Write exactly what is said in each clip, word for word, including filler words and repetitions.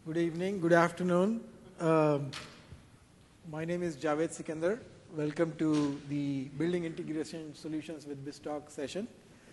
Good evening, good afternoon. Um, my name is Javed Sikandar. Welcome to the Building Integration Solutions with BizTalk session.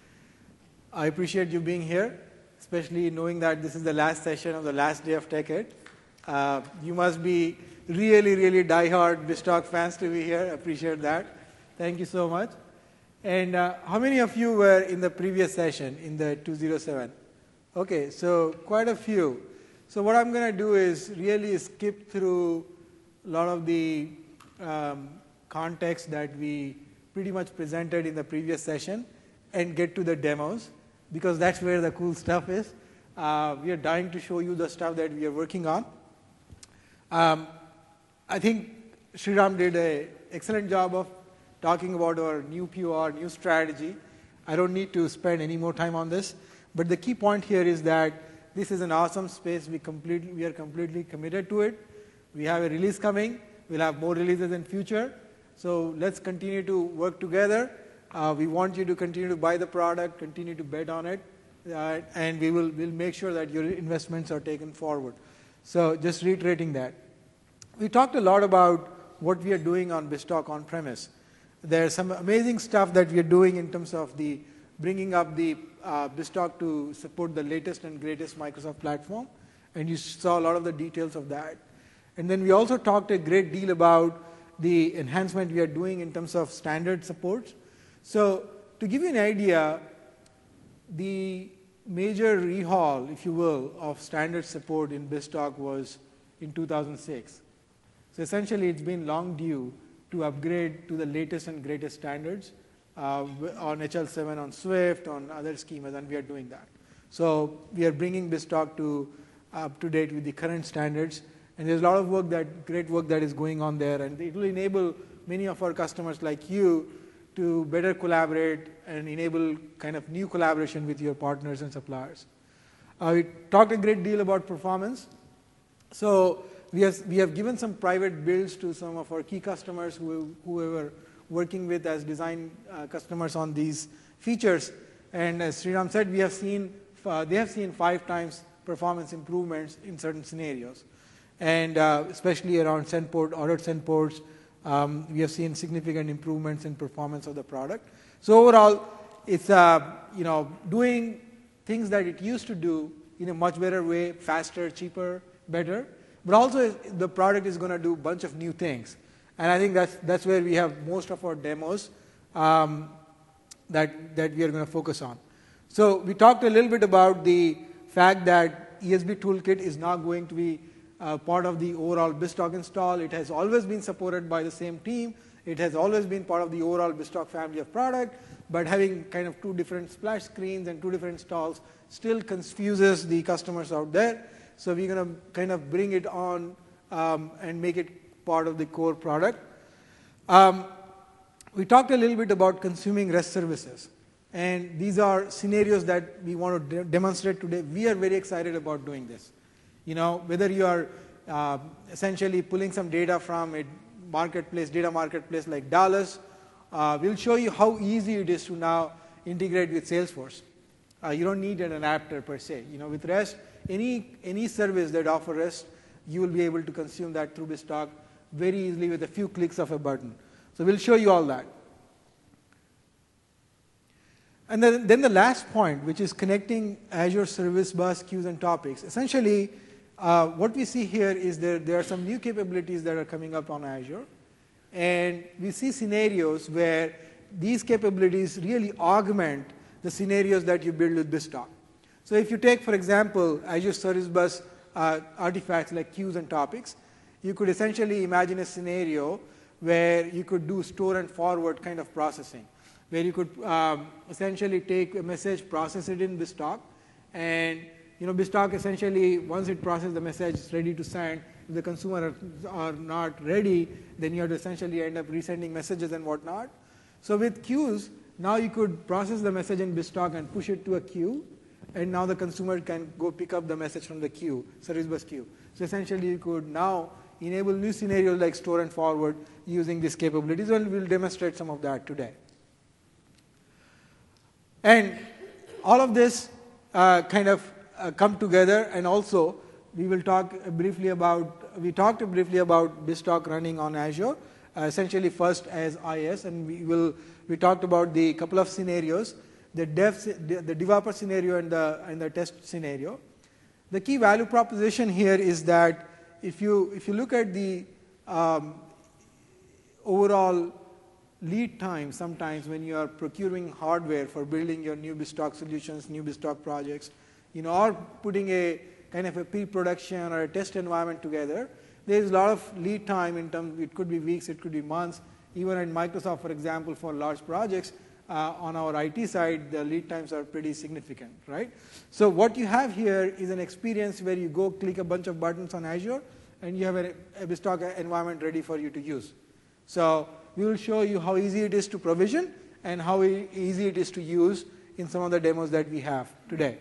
I appreciate you being here, especially knowing that this is the last session of the last day of TechEd. Uh, you must be really, really diehard BizTalk fans to be here. I appreciate that. Thank you so much. And uh, how many of you were in the previous session, in the two oh seven? Okay, so quite a few. So what I'm going to do is really skip through a lot of the um, context that we pretty much presented in the previous session and get to the demos, because that's where the cool stuff is. Uh, we are dying to show you the stuff that we are working on. Um, I think Sriram did an excellent job of talking about our new P O R, new strategy. I don't need to spend any more time on this, but the key point here is that this is an awesome space. We completely, we are completely committed to it. We have a release coming. We'll have more releases in future. So let's continue to work together. Uh, we want you to continue to buy the product, continue to bet on it, uh, and we will we'll make sure that your investments are taken forward. So just reiterating that. We talked a lot about what we are doing on BizTalk on-premise. There's some amazing stuff that we are doing in terms of the bringing up the uh, BizTalk to support the latest and greatest Microsoft platform, and you saw a lot of the details of that. And then we also talked a great deal about the enhancement we are doing in terms of standard supports. So to give you an idea, the major rehaul, if you will, of standard support in BizTalk was in two thousand six. So essentially, it's been long due to upgrade to the latest and greatest standards uh, on H L seven, on Swift, on other schemas, and we are doing that. So we are bringing BizTalk to up to date with the current standards, and there's a lot of work that great work that is going on there, and it will enable many of our customers like you to better collaborate and enable kind of new collaboration with your partners and suppliers. Uh, we talked a great deal about performance. So we have, we have given some private builds to some of our key customers who, who we were working with as design uh, customers on these features. And as Sriram said, we have seen, uh, they have seen five times performance improvements in certain scenarios. And uh, especially around send port, ordered send ports, um, we have seen significant improvements in performance of the product. So overall, it's uh, you know, doing things that it used to do in a much better way, faster, cheaper, better. But also, the product is going to do a bunch of new things. And I think that's, that's where we have most of our demos um, that, that we are going to focus on. So we talked a little bit about the fact that E S B Toolkit is now going to be uh, part of the overall BizTalk install. It has always been supported by the same team. It has always been part of the overall BizTalk family of product. But having kind of two different splash screens and two different installs still confuses the customers out there. So we're going to kind of bring it on um, and make it part of the core product. Um, we talked a little bit about consuming REST services. And these are scenarios that we want to de demonstrate today. We are very excited about doing this. You know, whether you are uh, essentially pulling some data from a marketplace, data marketplace like Dallas, uh, we'll show you how easy it is to now integrate with Salesforce. Uh, you don't need an adapter per se. You know, with REST, any, any service that offers REST, you will be able to consume that through BizTalk very easily with a few clicks of a button. So we'll show you all that. And then, then the last point, which is connecting Azure Service Bus, queues, and topics. Essentially, uh, what we see here is that there are some new capabilities that are coming up on Azure. And we see scenarios where these capabilities really augment the scenarios that you build with BizTalk. So if you take, for example, Azure Service Bus uh, artifacts like queues and topics, you could essentially imagine a scenario where you could do store and forward kind of processing, where you could um, essentially take a message, process it in BizTalk, and you know, BizTalk essentially, once it processes the message, it's ready to send. If the consumer are, are not ready, then you have to essentially end up resending messages and whatnot. So with queues, now you could process the message in BizTalk and push it to a queue, and now the consumer can go pick up the message from the queue, service bus queue. So essentially, you could now enable new scenarios like store and forward using these capabilities, and we'll demonstrate some of that today. And all of this uh, kind of uh, come together and also we will talk briefly about, we talked briefly about BizTalk running on Azure, uh, essentially first as I I S, and we will, we talked about the couple of scenarios, the dev, the developer scenario and the, and the test scenario. The key value proposition here is that if you, if you look at the um, overall lead time sometimes when you are procuring hardware for building your new BizTalk solutions, new BizTalk projects, you know, or putting a kind of a pre-production or a test environment together, there is a lot of lead time in terms, it could be weeks, it could be months. Even at Microsoft, for example, for large projects, uh, on our I T side, the lead times are pretty significant, right? So what you have here is an experience where you go click a bunch of buttons on Azure, and you have a, a BizTalk environment ready for you to use. So we will show you how easy it is to provision and how e easy it is to use in some of the demos that we have today.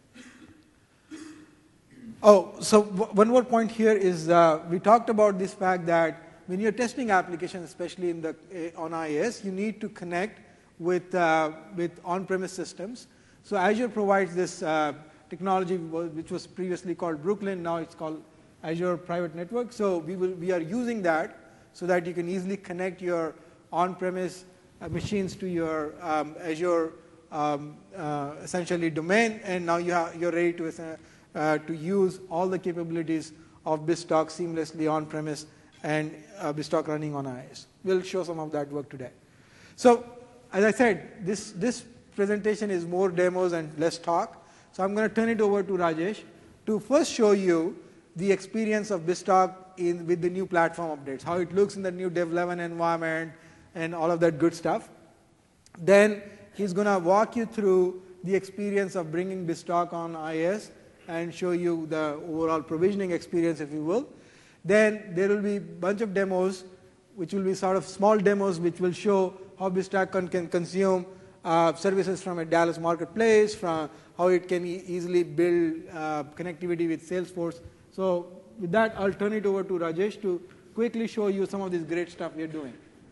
Oh, so one more point here is uh, we talked about this fact that when you're testing applications, especially in the uh, on I I S, you need to connect with uh, with on-premise systems. So Azure provides this uh, technology which was previously called Brooklyn. Now it's called Azure Private Network. So we will we are using that so that you can easily connect your on-premise uh, machines to your um, Azure um, uh, essentially domain, and now you have, you're ready to uh, uh, to use all the capabilities of BizTalk seamlessly on-premise and uh, BizTalk running on I I S. We'll show some of that work today. So as I said, this, this presentation is more demos and less talk. So I'm going to turn it over to Rajesh to first show you the experience of BizTalk in, with the new platform updates, how it looks in the new Dev eleven environment and all of that good stuff. Then he's going to walk you through the experience of bringing BizTalk on I I S and show you the overall provisioning experience, if you will. Then there will be a bunch of demos, which will be sort of small demos, which will show how BizTalk can, can consume uh, services from a Dallas marketplace, from how it can e easily build uh, connectivity with Salesforce. So with that, I'll turn it over to Rajesh to quickly show you some of this great stuff we're doing.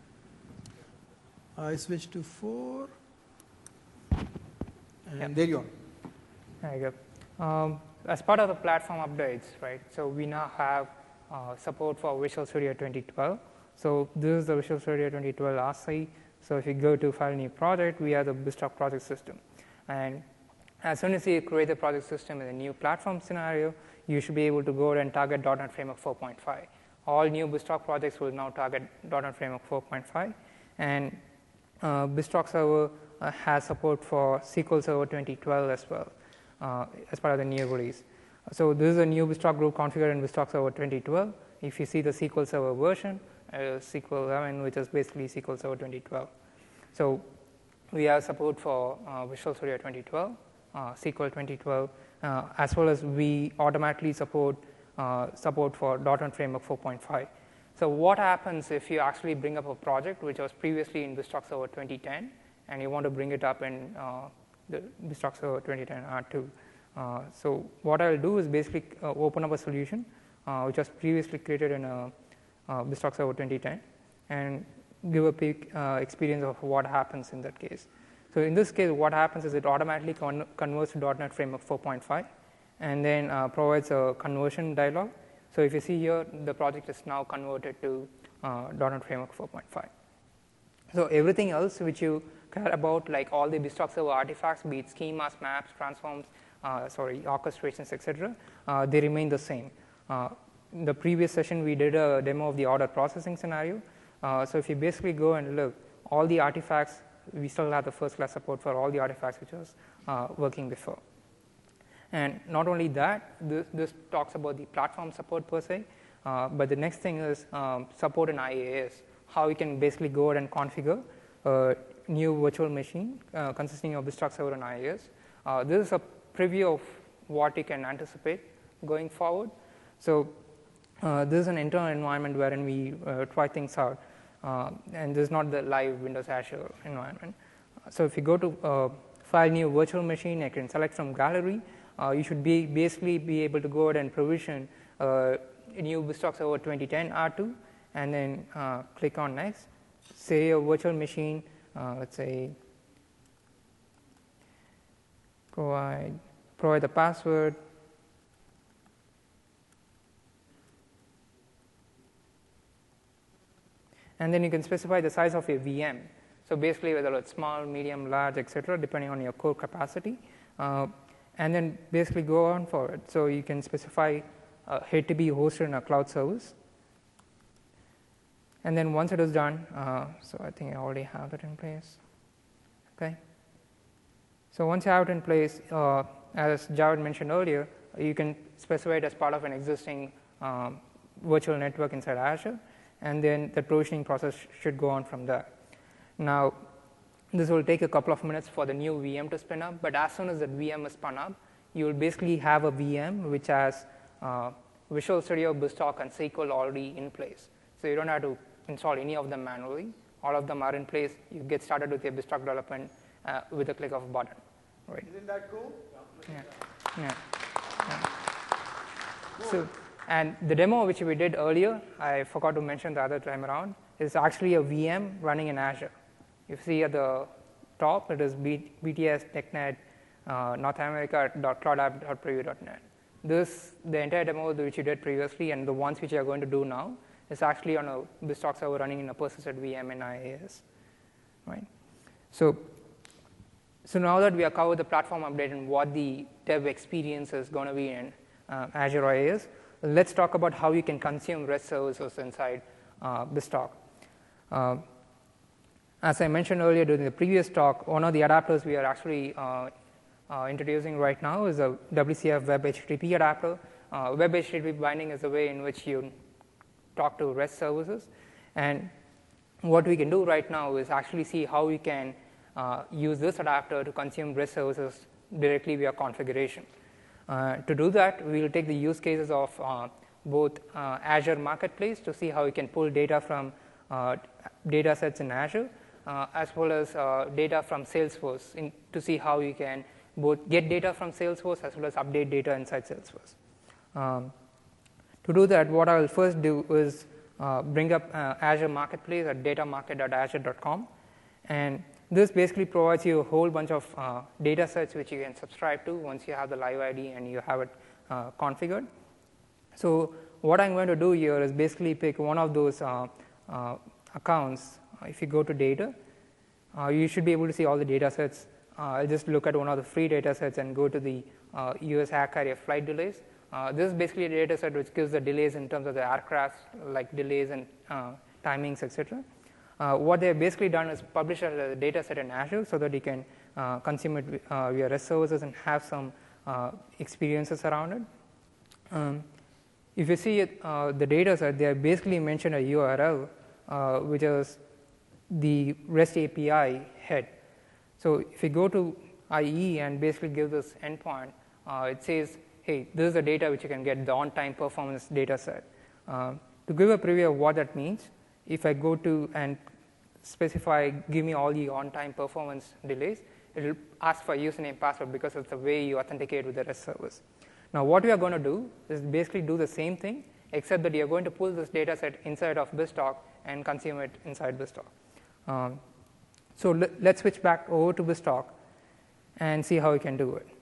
I switch to four, and yep. There you are. There you go. Um, as part of the platform updates, right? So we now have uh, support for Visual Studio twenty twelve. So this is the Visual Studio twenty twelve R C. So if you go to File New Project, we have the BizTalk project system. And as soon as you create the project system in a new platform scenario, you should be able to go and target dot NET Framework four point five. All new BizTalk projects will now target dot NET Framework four point five. And uh, BizTalk Server uh, has support for S Q L Server twenty twelve as well, uh, as part of the new release. So this is a new BizTalk group configured in BizTalk Server twenty twelve. If you see the S Q L Server version, uh, S Q L eleven, which is basically S Q L Server twenty twelve. So we have support for uh, Visual Studio twenty twelve, uh, S Q L twenty twelve, uh, as well as we automatically support uh, support for dot NET Framework four point five. So what happens if you actually bring up a project which was previously in BizTalk Server twenty ten and you want to bring it up in uh, the BizTalk Server twenty ten R two? Uh, so what I will do is basically uh, open up a solution uh, which was previously created in a, uh, BizTalk Server twenty ten and give a peek uh, experience of what happens in that case. So in this case, what happens is it automatically con converts to dot NET Framework four point five and then uh, provides a conversion dialog. So if you see here, the project is now converted to uh, dot NET Framework four point five. So everything else which you care about, like all the BizTalk Server artifacts, be it schemas, maps, transforms, uh, sorry, orchestrations, et cetera, uh, they remain the same. Uh, in the previous session, we did a demo of the order processing scenario. Uh, so if you basically go and look, all the artifacts, we still have the first class support for all the artifacts which was uh, working before. And not only that, this, this talks about the platform support per se, uh, but the next thing is um, support in I A S, how you can basically go ahead and configure a new virtual machine uh, consisting of BizTalk Server and I A S. Uh, this is a preview of what you can anticipate going forward. So uh, this is an internal environment wherein we uh, try things out. Uh, and this is not the live Windows Azure environment. So if you go to uh, File New Virtual Machine, I can select from Gallery. Uh, you should be basically be able to go ahead and provision uh, a new BizTalk Server twenty ten R two, and then uh, click on Next. Say a virtual machine, uh, let's say provide provide the password, And then you can specify the size of your V M. So basically, whether it's small, medium, large, et cetera, depending on your core capacity. Uh, and then basically go on for it. So you can specify uh, it to be hosted in a cloud service. And then once it is done, uh, so I think I already have it in place. Okay. So once you have it in place, uh, as Javed mentioned earlier, you can specify it as part of an existing um, virtual network inside Azure, and then the provisioning process sh should go on from there. Now, this will take a couple of minutes for the new V M to spin up, but as soon as that V M is spun up, you will basically have a V M which has uh, Visual Studio, BizTalk, and S Q L already in place. So you don't have to install any of them manually. All of them are in place. You get started with your BizTalk development uh, with a click of a button. Right. Isn't that cool? Yeah. Yeah. Yeah. So, and the demo which we did earlier, I forgot to mention the other time around, is actually a V M running in Azure. You see at the top, it is B T S TechNet uh, North America dot cloud app dot preview dot net. This, the entire demo which you did previously and the ones which you are going to do now is actually on a BizTalk server running in a persisted V M in I A S. Right? So, so now that we have covered the platform update and what the dev experience is going to be in uh, Azure I A S, let's talk about how you can consume REST services inside uh, BizTalk. Uh, as I mentioned earlier during the previous talk, one of the adapters we are actually uh, uh, introducing right now is a W C F Web H T T P adapter. Uh, Web H T T P binding is a way in which you talk to REST services. And what we can do right now is actually see how we can uh, use this adapter to consume REST services directly via configuration. Uh, to do that, we will take the use cases of uh, both uh, Azure Marketplace to see how we can pull data from uh, data sets in Azure, uh, as well as uh, data from Salesforce in, to see how you can both get data from Salesforce as well as update data inside Salesforce. Um, to do that, what I will first do is uh, bring up uh, Azure Marketplace at datamarket dot azure dot com, and this basically provides you a whole bunch of uh, data sets which you can subscribe to once you have the live I D and you have it uh, configured. So what I'm going to do here is basically pick one of those uh, uh, accounts. If you go to data, uh, you should be able to see all the data sets. Uh, I'll just look at one of the free data sets and go to the uh, U S air carrier flight delays. Uh, this is basically a data set which gives the delays in terms of the aircraft, like delays and uh, timings, et cetera. Uh, what they've basically done is publish it as a data set in Azure so that you can uh, consume it uh, via REST services and have some uh, experiences around it. Um, if you see it, uh, the data set, they have basically mentioned a U R L, uh, which is the REST A P I head. So if you go to I E and basically give this endpoint, uh, it says, hey, this is the data which you can get, the on-time performance data set. Uh, to give a preview of what that means, if I go to and specify, give me all the on-time performance delays, it will ask for username password because it's the way you authenticate with the REST service. Now, what we are going to do is basically do the same thing, except that you're going to pull this data set inside of BizTalk and consume it inside BizTalk. Um, so let, let's switch back over to BizTalk and see how we can do it.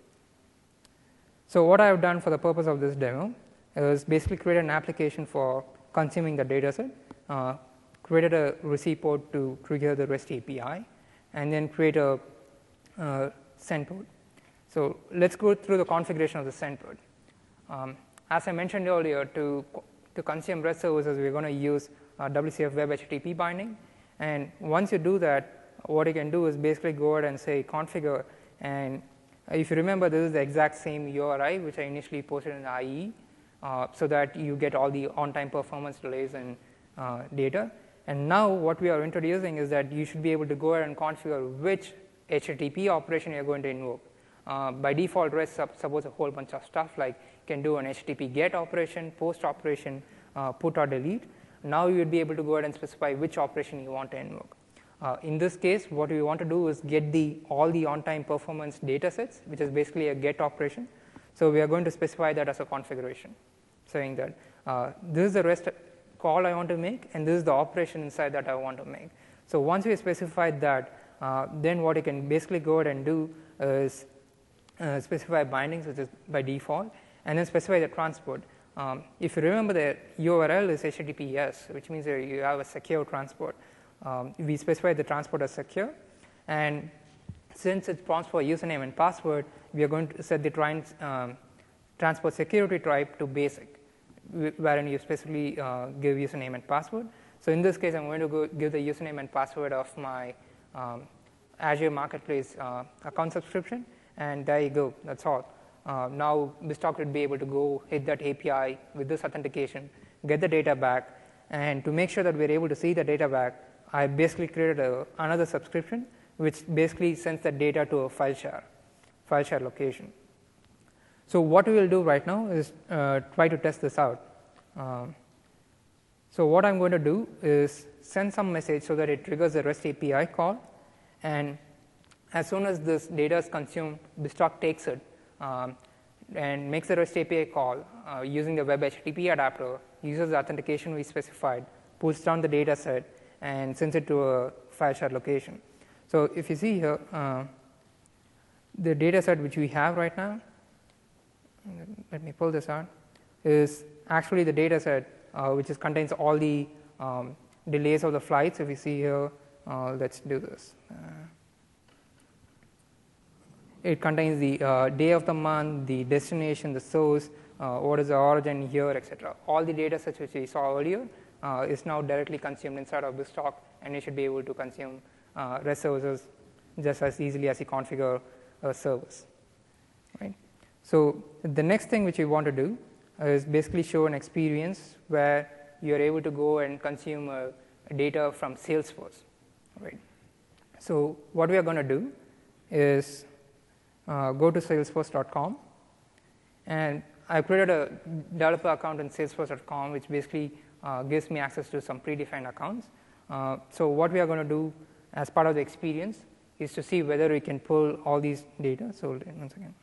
So what I have done for the purpose of this demo is basically create an application for consuming the data set, uh, created a receive port to trigger the REST A P I, and then create a uh, send port. So let's go through the configuration of the send port. Um, as I mentioned earlier, to, to consume REST services, we're going to use uh, W C F Web H T T P binding. And once you do that, what you can do is basically go ahead and say configure. And if you remember, this is the exact same U R I which I initially posted in I E, uh, so that you get all the on-time performance delays and uh, data. And now what we are introducing is that you should be able to go ahead and configure which H T T P operation you're going to invoke. Uh, by default, REST supports a whole bunch of stuff, like you can do an H T T P get operation, post operation, uh, put or delete. Now you would be able to go ahead and specify which operation you want to invoke. Uh, in this case, what we want to do is get the all the on-time performance data sets, which is basically a get operation. So we are going to specify that as a configuration, saying that uh, this is the REST call I want to make, and this is the operation inside that I want to make. So once we specified that, uh, then what you can basically go ahead and do is uh, specify bindings, which is by default, and then specify the transport. Um, if you remember, the U R L is H T T P S, which means that you have a secure transport. Um, we specify the transport as secure, and since it prompts for username and password, we are going to set the trans, um, transport security type to basic, wherein you specifically uh, give username and password. So in this case, I'm going to go give the username and password of my um, Azure Marketplace uh, account subscription, and there you go. That's all. Uh, now BizTalk would be able to go hit that A P I with this authentication, get the data back, and to make sure that we're able to see the data back, I basically created a, another subscription which basically sends the data to a file share, file share location. So what we will do right now is uh, try to test this out. Um, so what I'm going to do is send some message so that it triggers a REST A P I call, and as soon as this data is consumed, BizTalk takes it um, and makes a REST A P I call uh, using the web H T T P adapter, uses the authentication we specified, pulls down the data set, and sends it to a file share location. So if you see here, uh, the data set which we have right now, let me pull this out, is actually the data set uh, which is contains all the um, delays of the flights. If you see here, uh, let's do this. Uh, it contains the uh, day of the month, the destination, the source, uh, what is the origin here, et cetera. All the data sets which we saw earlier uh, is now directly consumed inside of BizTalk, and you should be able to consume uh, REST services just as easily as you configure a service. Right? So the next thing which we want to do is basically show an experience where you are able to go and consume uh, data from Salesforce. Right? So what we are going to do is uh, go to salesforce dot com, and I created a developer account in salesforce dot com, which basically uh, gives me access to some predefined accounts. Uh, so what we are going to do as part of the experience is to see whether we can pull all these data. So one second.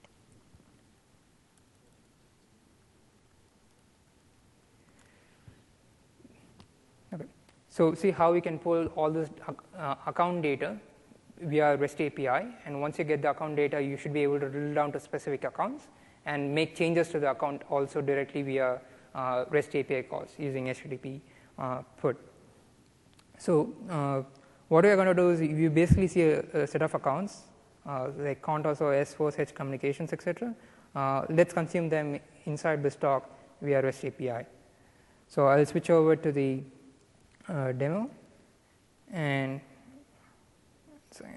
Okay. So see how we can pull all this uh, account data via REST A P I, and once you get the account data, you should be able to drill down to specific accounts and make changes to the account also directly via uh, REST A P I calls using H T T P uh, put. So uh, what we are going to do is you basically see a, a set of accounts uh, like Contours or S four H Communications, et cetera. Uh, let's consume them inside BizTalk via REST A P I. So I'll switch over to the uh, demo, and sorry,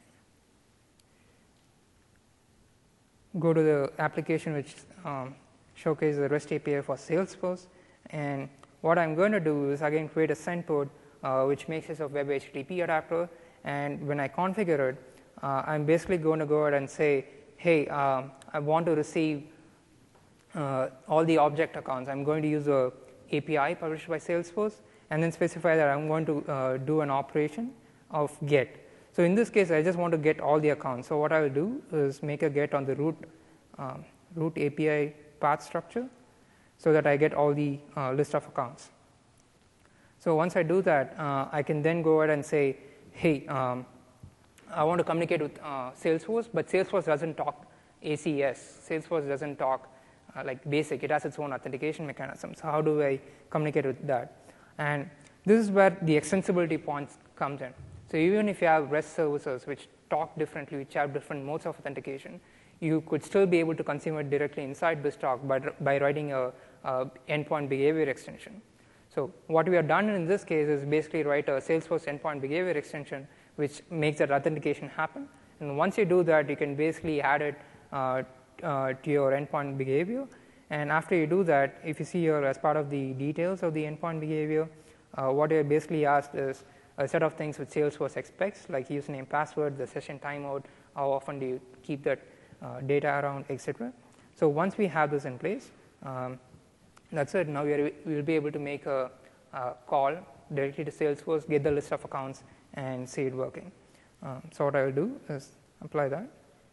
go to the application which um, showcases the REST A P I for Salesforce. And what I'm going to do is again create a send port uh, which makes use of web H T T P adapter. And when I configure it, uh, I'm basically going to go ahead and say, hey, um, I want to receive uh, all the object accounts. I'm going to use a A P I published by Salesforce, and then specify that I'm going to uh, do an operation of get. So in this case, I just want to get all the accounts. So what I will do is make a get on the root um, root A P I path structure, so that I get all the uh, list of accounts. So once I do that, uh, I can then go ahead and say, hey, um, I want to communicate with uh, Salesforce, but Salesforce doesn't talk A C S. Salesforce doesn't talk uh, like basic. It has its own authentication mechanism. So how do I communicate with that? And this is where the extensibility points comes in. So even if you have REST services which talk differently, which have different modes of authentication, you could still be able to consume it directly inside BizTalk by, by writing a, a endpoint behavior extension. So what we have done in this case is basically write a Salesforce endpoint behavior extension which makes that authentication happen. And once you do that, you can basically add it uh, uh, to your endpoint behavior. And after you do that, if you see here as part of the details of the endpoint behavior, uh, what you're basically asked is a set of things which Salesforce expects, like username, password, the session timeout, how often do you keep that uh, data around, et cetera. So once we have this in place, um, that's it. Now we are, we'll be able to make a, a call directly to Salesforce, get the list of accounts, and see it working. Um, so what I will do is apply that,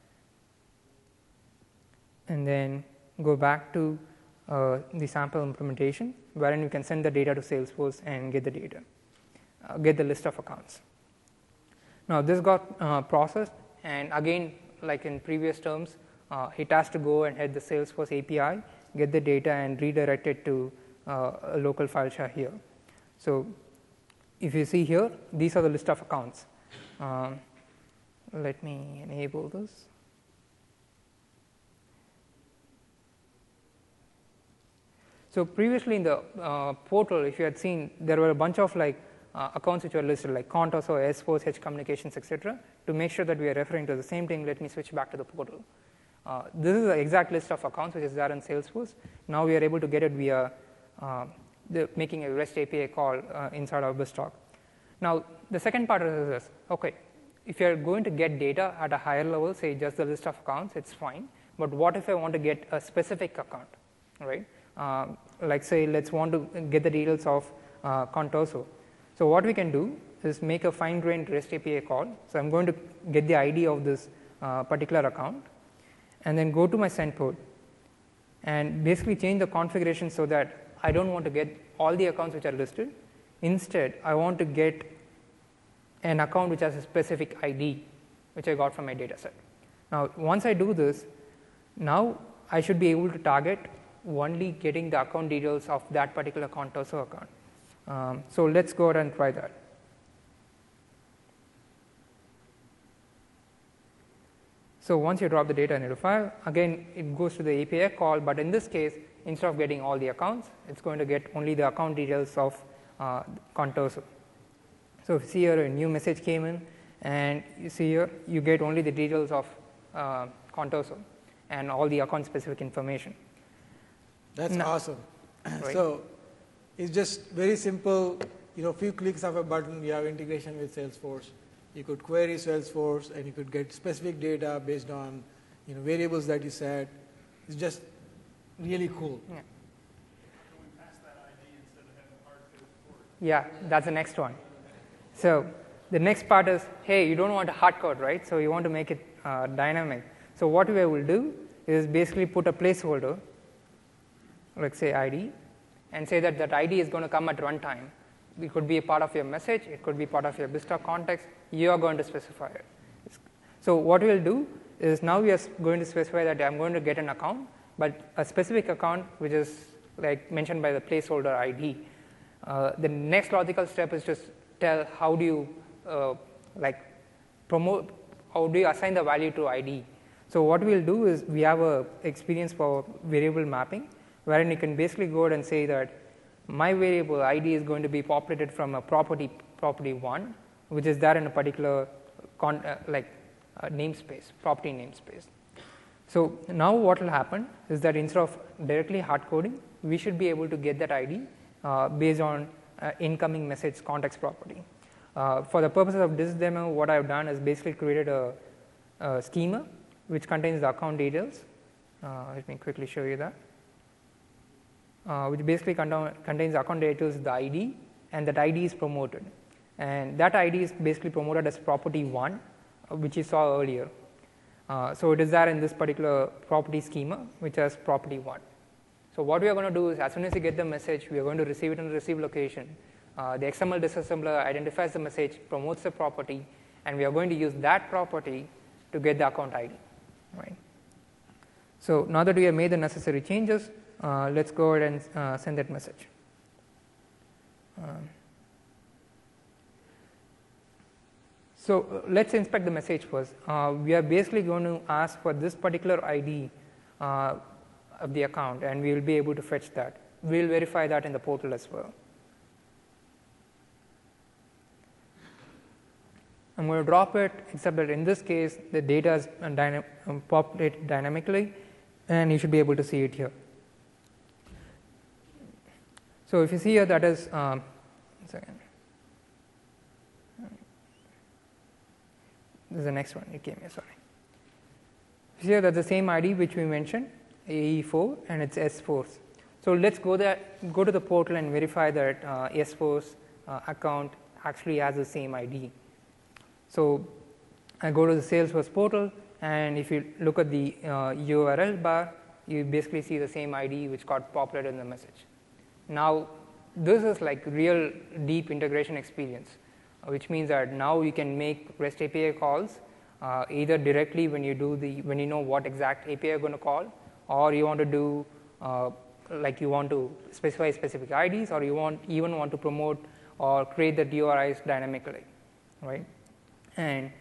and then go back to uh, the sample implementation, wherein you can send the data to Salesforce and get the data, uh, get the list of accounts. Now this got uh, processed, and again, like in previous terms, uh, it has to go and hit the Salesforce A P I get the data, and redirect it to uh, a local file share here. So if you see here, these are the list of accounts. Um, let me enable this. So previously in the uh, portal, if you had seen, there were a bunch of like uh, accounts which were listed, like Contoso, S Force, H Communications, et cetera. To make sure that we are referring to the same thing, let me switch back to the portal. Uh, this is the exact list of accounts which is there in Salesforce. Now we are able to get it via uh, the making a REST A P I call uh, inside of BizTalk. Now the second part is this. Okay, if you are going to get data at a higher level, say just the list of accounts, it's fine. But what if I want to get a specific account, right? Uh, like say, let's want to get the details of uh, Contoso. So what we can do is make a fine-grained REST A P I call. So I'm going to get the I D of this uh, particular account, and then go to my send port, and basically change the configuration so that I don't want to get all the accounts which are listed. Instead, I want to get an account which has a specific I D, which I got from my data set. Now, once I do this, now I should be able to target only getting the account details of that particular Contoso account. Um, so let's go ahead and try that. So once you drop the data into a file, again it goes to the A P I call, but in this case, instead of getting all the accounts, it's going to get only the account details of uh, Contoso. So if you see here, a new message came in, and you see here, you get only the details of uh, Contoso and all the account specific information. That's no. awesome. Right. So it's just very simple, you know, few clicks of a button, you have integration with Salesforce. You could query Salesforce, and you could get specific data based on, you know, variables that you set. It's just really cool. Yeah. Yeah, that's the next one. So the next part is, hey, you don't want a hard code, right? So you want to make it uh, dynamic. So what we will do is basically put a placeholder, like say I D, and say that that I D is going to come at runtime. It could be a part of your message, it could be part of your BizTalk context, you are going to specify it. So what we will do is, now we are going to specify that I'm going to get an account, but a specific account which is like mentioned by the placeholder I D. Uh, the next logical step is just tell how do you uh, like promote, how do you assign the value to I D. So what we will do is, we have a experience for variable mapping, wherein you can basically go ahead and say that my variable I D is going to be populated from a property property one, which is there in a particular con, uh, like uh, namespace, property namespace. So now what will happen is that instead of directly hard coding, we should be able to get that I D uh, based on uh, incoming message context property. Uh, for the purposes of this demo, what I have done is basically created a, a schema which contains the account details. Uh, let me quickly show you that. Uh, which basically contain, contains account details, the I D, and that I D is promoted. And that I D is basically promoted as property one, uh, which you saw earlier. Uh, so it is there in this particular property schema, which has property one. So what we are going to do is, as soon as you get the message, we are going to receive it in the receive location. Uh, the X M L disassembler identifies the message, promotes the property, and we are going to use that property to get the account I D. Right. So now that we have made the necessary changes, uh, let's go ahead and uh, send that message. Um, so uh, let's inspect the message first. Uh, we are basically going to ask for this particular I D uh, of the account, and we will be able to fetch that. We will verify that in the portal as well. I'm going to drop it, except that in this case, the data is dyna um, populated dynamically, and you should be able to see it here. So if you see here, that is, um, one second. This is the next one, it came here, sorry. You see here, that's the same I D which we mentioned, A E four, and it's S Force. So let's go there, go to the portal and verify that uh, S Force uh, account actually has the same I D. So I go to the Salesforce portal, and if you look at the uh, U R L bar, you basically see the same I D which got populated in the message. Now this is like real deep integration experience, which means that now you can make REST A P I calls uh, either directly when you do the when you know what exact A P I you're going to call, or you want to do uh, like you want to specify specific I Ds, or you want even want to promote or create the D O R Is dynamically, right? And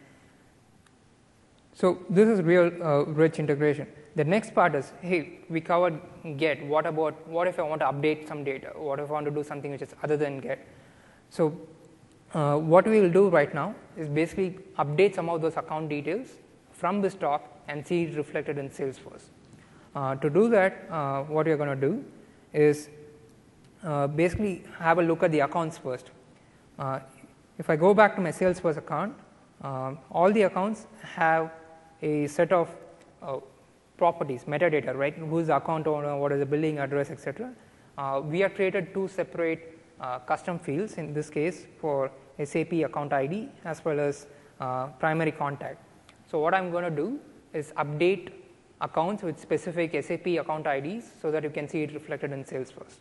so this is real uh, rich integration. The next part is, hey, we covered get. What about what if I want to update some data? What if I want to do something which is other than get? So uh, what we will do right now is basically update some of those account details from the stock and see it reflected in Salesforce. Uh, to do that, uh, what we are going to do is uh, basically have a look at the accounts first. Uh, if I go back to my Salesforce account, uh, all the accounts have a set of uh, properties, metadata, right? Who's the account owner, what is the billing address, et cetera. Uh, we have created two separate uh, custom fields in this case for S A P account I D as well as uh, primary contact. So what I'm going to do is update accounts with specific S A P account I Ds so that you can see it reflected in Salesforce.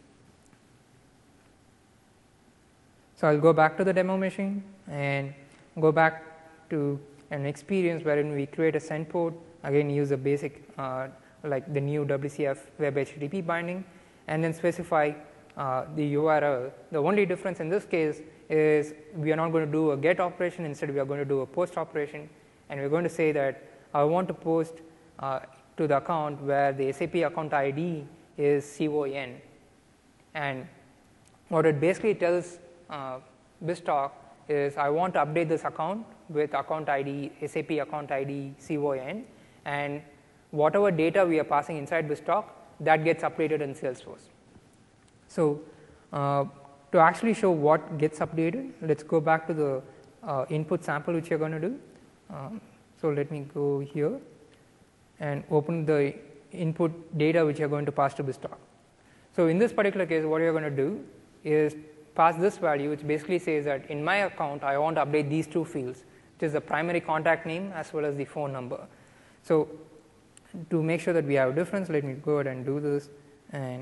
So I'll go back to the demo machine and go back to an experience wherein we create a send port, again use a basic uh, like the new W C F web H T T P binding, and then specify uh, the U R L. The only difference in this case is we are not going to do a get operation, instead we are going to do a post operation, and we're going to say that I want to post uh, to the account where the S A P account I D is C O N, and what it basically tells uh, BizTalk is I want to update this account with account I D, S A P account I D C O N, and whatever data we are passing inside BizTalk, that gets updated in Salesforce. So uh, to actually show what gets updated, let's go back to the uh, input sample which you're going to do. Um, so let me go here and open the input data which you're going to pass to BizTalk. So in this particular case, what you're going to do is pass this value, which basically says that in my account, I want to update these two fields, which is the primary contact name as well as the phone number. So to make sure that we have a difference, let me go ahead and do this, and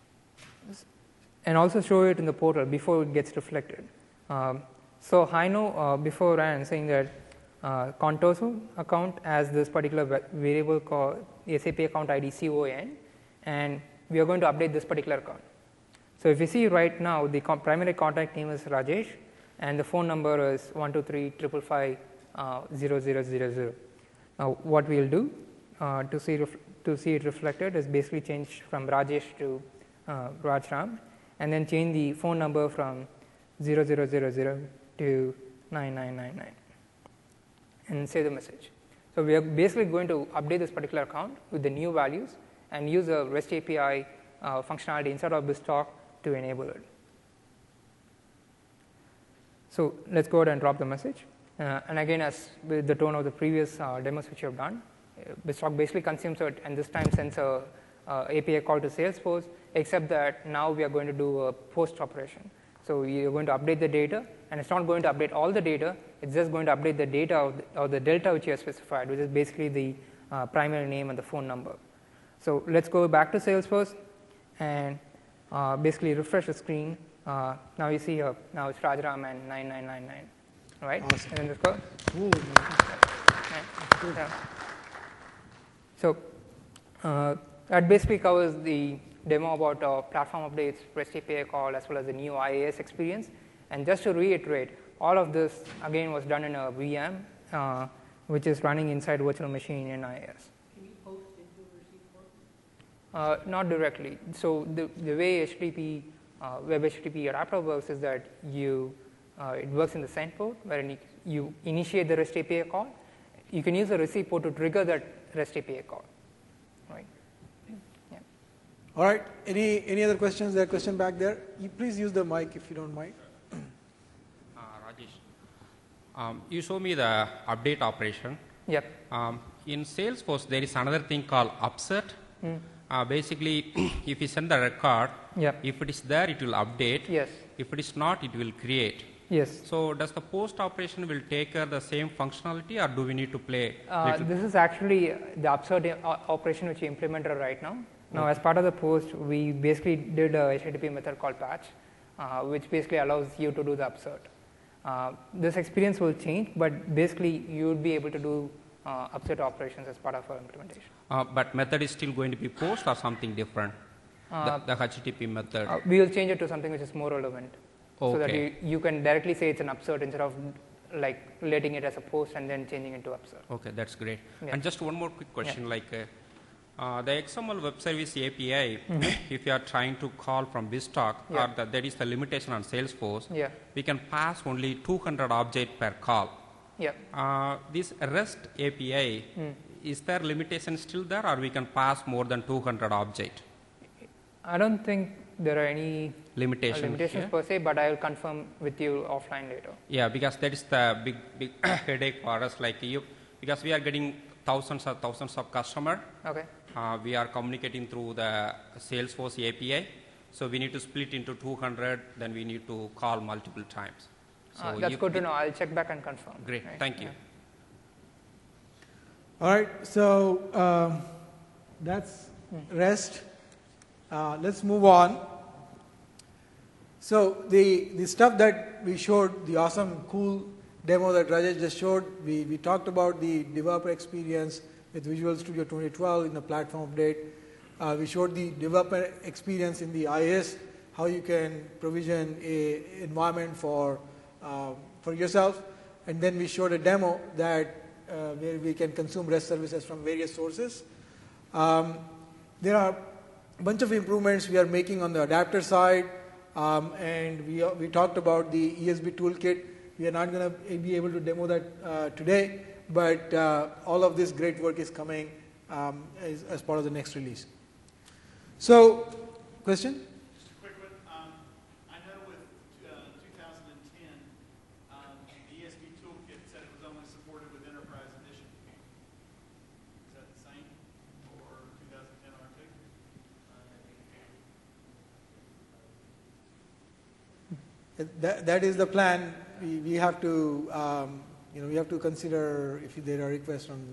and also show it in the portal before it gets reflected. Um, so Hino uh, before ran saying that uh, Contoso account has this particular variable called S A P account I D C O N, and we are going to update this particular account. So if you see right now, the con primary contact name is Rajesh, and the phone number is one two three five five five zero zero zero zero. Now what we will do uh, to see to see it reflected is basically change from Rajesh to uh, Rajram, and then change the phone number from zero zero zero zero to nine nine nine nine, and save the message. So we are basically going to update this particular account with the new values and use a REST A P I uh, functionality inside of BizTalk to enable it. So let's go ahead and drop the message. Uh, and again, as with the tone of the previous uh, demos which you have done, uh, BizTalk basically consumes it and this time sends a uh, A P I call to Salesforce, except that now we are going to do a post operation. So you're going to update the data, and it's not going to update all the data, it's just going to update the data of the, or the delta which you have specified, which is basically the uh, primary name and the phone number. So let's go back to Salesforce and uh, basically refresh the screen. Uh, now you see here, now it's Rajaram and nine nine nine nine, right? Awesome. And then this goes. Ooh, Yeah. So uh, that basically covers the demo about uh, platform updates, REST A P I call, as well as the new I A S experience. And just to reiterate, all of this again was done in a V M, uh, which is running inside virtual machine in I A S. Can you post into receipt port? Uh, not directly. So the, the way H T T P, uh, web H T T P adapter works is that you, uh, it works in the send port, wherein you, you initiate the REST A P I call. You can use the receive port to trigger that REST A P I call, right? Yeah. All right. Any any other questions? There, question back there. You please use the mic if you don't mind. Uh, Rajesh, um, you show me the update operation. Yep. Um, in Salesforce, there is another thing called upsert. Mm. Uh, basically, if you send the record, Yep. if it is there, it will update. Yes. If it is not, it will create. Yes. So does the post operation will take care of the same functionality, or do we need to play? Uh, little- this is actually the upsert uh, operation which we implemented right now. Now, as part of the post, we basically did a H T T P method called patch, uh, which basically allows you to do the upsert. Uh, this experience will change, but basically you would be able to do uh, upsert operations as part of our implementation. uh, but method is still going to be post or something different? Uh, the, the H T T P method. Uh, we will change it to something which is more relevant. Okay. So that you, you can directly say it's an upsert instead of like letting it as a post and then changing it to upsert. Okay, that's great. Yeah. And just one more quick question, Yeah. like uh, uh, the X M L web service A P I, Mm-hmm. if you are trying to call from BizTalk, Yeah. or the, that is the limitation on Salesforce, Yeah. we can pass only two hundred objects per call. Yeah. Uh, this REST A P I, Mm. is there limitation still there, or we can pass more than two hundred objects? I don't think there are any uh, Limitations, limitations here? per se, but I will confirm with you offline later. Yeah, because that is the big big headache for us. Like you, because we are getting thousands of thousands of customers. Okay. Uh, we are communicating through the Salesforce A P I, so we need to split into two hundred. Then we need to call multiple times. So Uh, that's if good to we- know. I'll check back and confirm. Great, Right. thank you. Yeah. All right, so um, that's REST. Uh, let's move on. So the, the stuff that we showed, the awesome, cool demo that Rajesh just showed, we, we talked about the developer experience with Visual Studio twenty twelve in the platform update. Uh, we showed the developer experience in the I I S, how you can provision a environment for, uh, for yourself. And then we showed a demo that uh, where we can consume REST services from various sources. Um, there are a bunch of improvements we are making on the adapter side. Um, and we, we talked about the E S B toolkit. We are not going to be able to demo that uh, today, but uh, all of this great work is coming um, as, as part of the next release. So, question? Just a quick one. Um, I know with uh, two thousand ten, um, the E S B toolkit said it was only supported with Enterprise Edition. Is that the same for two thousand ten R two? That, that is the plan. We, we have to, um, you know, we have to consider if there are requests from.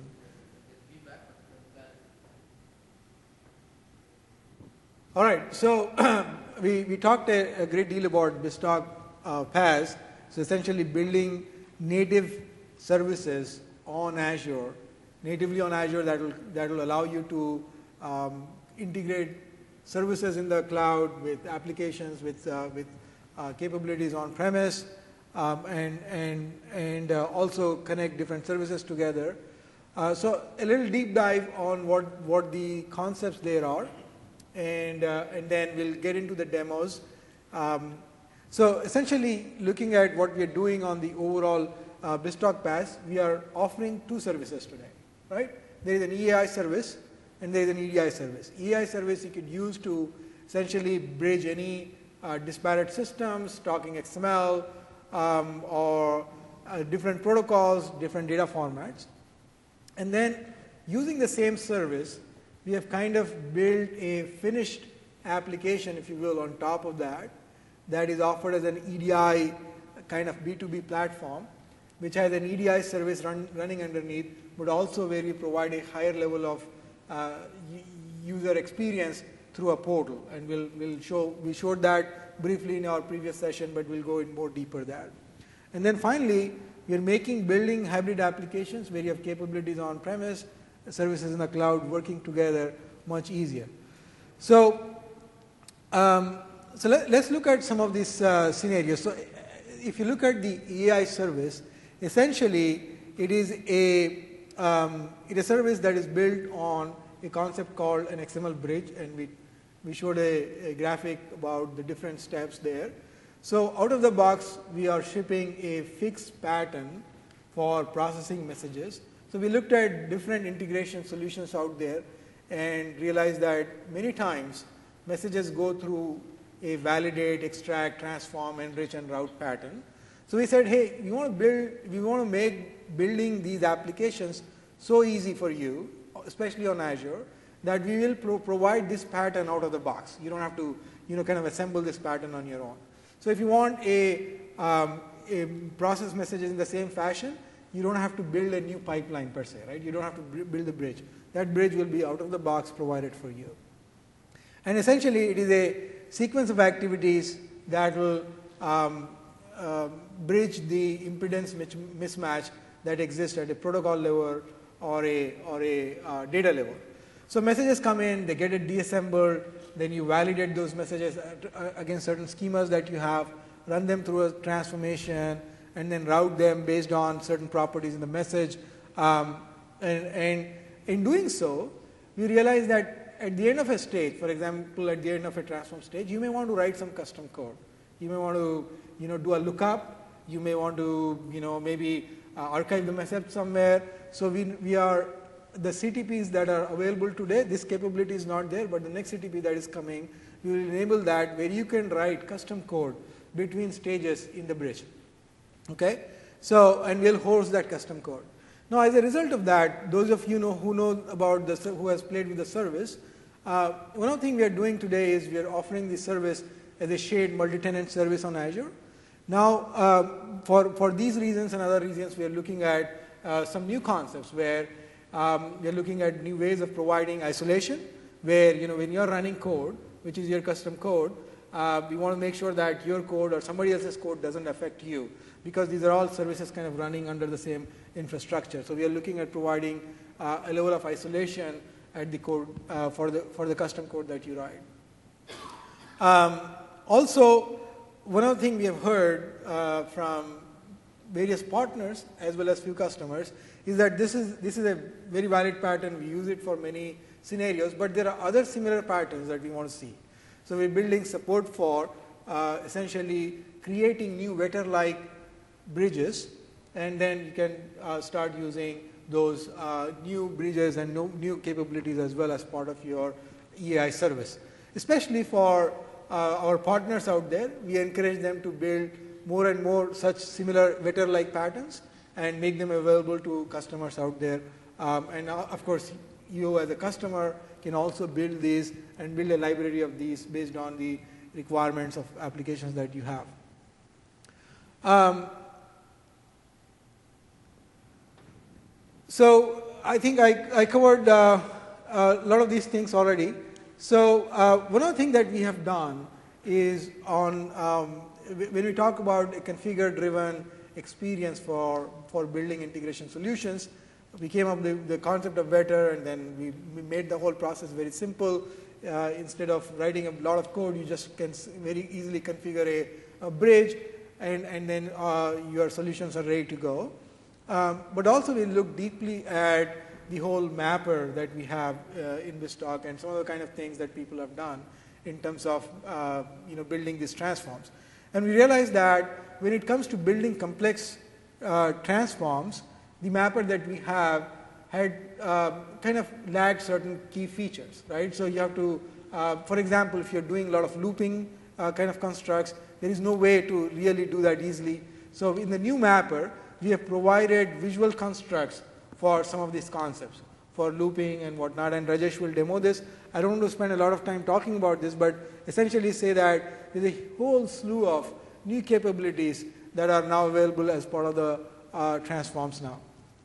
All right. So we, we talked a, a great deal about BizTalk uh, P A S. So essentially building native services on Azure, natively on Azure that will that will allow you to um, integrate services in the cloud with applications with uh, with uh, capabilities on premise, um, and and and uh, also connect different services together. Uh, so a little deep dive on what what the concepts there are, and uh, and then we'll get into the demos. Um, so essentially, looking at what we are doing on the overall uh, BizTalk P A S, we are offering two services today, right? There is an E A I service and there is an E D I service. E A I service you could use to essentially bridge any uh, disparate systems, talking X M L, um, or uh, different protocols, different data formats. And then using the same service, we have kind of built a finished application, if you will, on top of that, that is offered as an E D I kind of B two B platform, which has an E D I service run, running underneath, but also where we provide a higher level of uh, user experience through a portal. And we'll, we'll show, we showed that briefly in our previous session, but we'll go in more deeper there. And then finally, we're making building hybrid applications where you have capabilities on premise, services in the cloud working together much easier. So, um, so let, let's look at some of these uh, scenarios. So if you look at the E A I service, essentially it is a um, it is a service that is built on a concept called an X M L bridge, and we we showed a, a graphic about the different steps there. So out of the box, we are shipping a fixed pattern for processing messages. So we looked at different integration solutions out there and realized that many times messages go through a validate, extract, transform, enrich, and route pattern. So we said, hey, we want to build, we want to make building these applications so easy for you, especially on Azure, that we will pro provide this pattern out of the box. You don't have to, you know, kind of assemble this pattern on your own. So if you want a, um, a process messages in the same fashion, you don't have to build a new pipeline per se, right? You don't have to build a bridge. That bridge will be out of the box provided for you. And essentially, it is a sequence of activities that will um, uh, bridge the impedance mismatch that exists at a protocol level or a, or a uh, data level. So messages come in, they get it deassembled, then you validate those messages against certain schemas that you have, run them through a transformation, and then route them based on certain properties in the message. Um, and, and in doing so, we realize that at the end of a stage, for example, at the end of a transform stage, you may want to write some custom code. You may want to, you know, do a lookup. You may want to, you know, maybe uh, archive the message somewhere. So we, we are, the C T Ps that are available today, this capability is not there, but the next C T P that is coming, we will enable that where you can write custom code between stages in the bridge. Okay? So, and we'll host that custom code. Now, as a result of that, those of you know who know about the, who has played with the service, uh, one of the things we are doing today is we are offering this service as a shared multi-tenant service on Azure. Now, uh, for, for these reasons and other reasons, we are looking at uh, some new concepts where um, we are looking at new ways of providing isolation, where, you know, when you're running code, which is your custom code, uh, we want to make sure that your code or somebody else's code doesn't affect you, because these are all services kind of running under the same infrastructure. So we are looking at providing uh, a level of isolation at the code uh, for the for the custom code that you write. Um, also, one of the things we have heard uh, from various partners as well as few customers is that this is this is a very valid pattern. We use it for many scenarios, but there are other similar patterns that we want to see. So we're building support for uh, essentially creating new vector-like bridges, and then you can uh, start using those uh, new bridges and new, new capabilities as well as part of your E A I service. Especially for uh, our partners out there, we encourage them to build more and more such similar vector-like patterns and make them available to customers out there. Um, and uh, of course, you as a customer can also build these and build a library of these based on the requirements of applications that you have. Um, so I think I, I covered uh, a lot of these things already. So uh, one of the things that we have done is on um, when we talk about a configure-driven experience for, for building integration solutions, we came up with the concept of vector, and then we, we made the whole process very simple. Uh, instead of writing a lot of code, you just can very easily configure a, a bridge, and, and then uh, your solutions are ready to go. Um, but also we look deeply at the whole mapper that we have uh, in BizTalk and some of the kind of things that people have done in terms of uh, you know, building these transforms. And we realized that when it comes to building complex uh, transforms, the mapper that we have had uh, kind of lacked certain key features, right? So you have to, uh, for example, if you're doing a lot of looping uh, kind of constructs, there is no way to really do that easily. So in the new mapper, we have provided visual constructs for some of these concepts, for looping and whatnot, and Rajesh will demo this. I don't want to spend a lot of time talking about this, but essentially say that there's a whole slew of new capabilities that are now available as part of the uh, transforms now.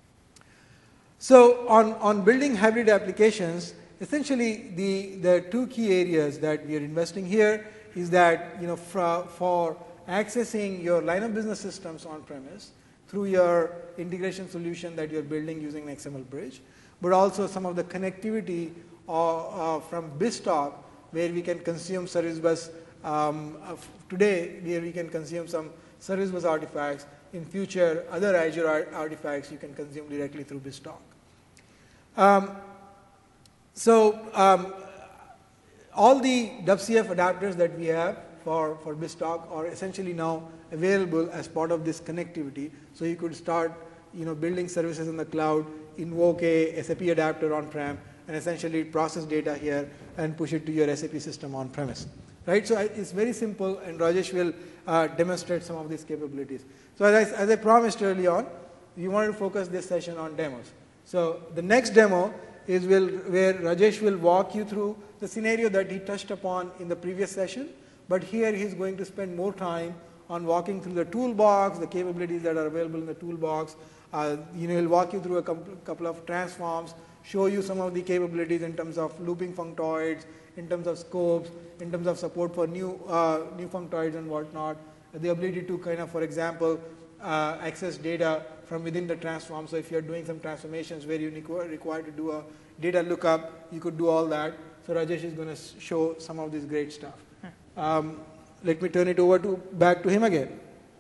So on, on building hybrid applications, essentially the, the two key areas that we are investing here is that, you know, for, for accessing your line of business systems on premise through your integration solution that you're building using an X M L bridge, but also some of the connectivity uh, uh, from BizTalk, where we can consume service bus um, of today, where we can consume some service bus artifacts. In future, other Azure art artifacts you can consume directly through BizTalk. Um, so um, all the W C F adapters that we have for, for BizTalk are essentially now available as part of this connectivity. So you could start, you know, building services in the cloud, invoke a S A P adapter on-prem, and essentially process data here and push it to your S A P system on-premise. Right? So it's very simple, and Rajesh will uh, demonstrate some of these capabilities. So as I, as I promised early on, we wanted to focus this session on demos. So the next demo is will, where Rajesh will walk you through the scenario that he touched upon in the previous session, but here he's going to spend more time on walking through the toolbox, the capabilities that are available in the toolbox. Uh, you know, he'll walk you through a couple of transforms, show you some of the capabilities in terms of looping functoids, in terms of scopes, in terms of support for new, uh, new functoids and whatnot, the ability to kind of, for example, uh, access data from from within the transform. So if you're doing some transformations where you require, require to do a data lookup, you could do all that. So Rajesh is going to show some of this great stuff. Um, let me turn it over to back to him again.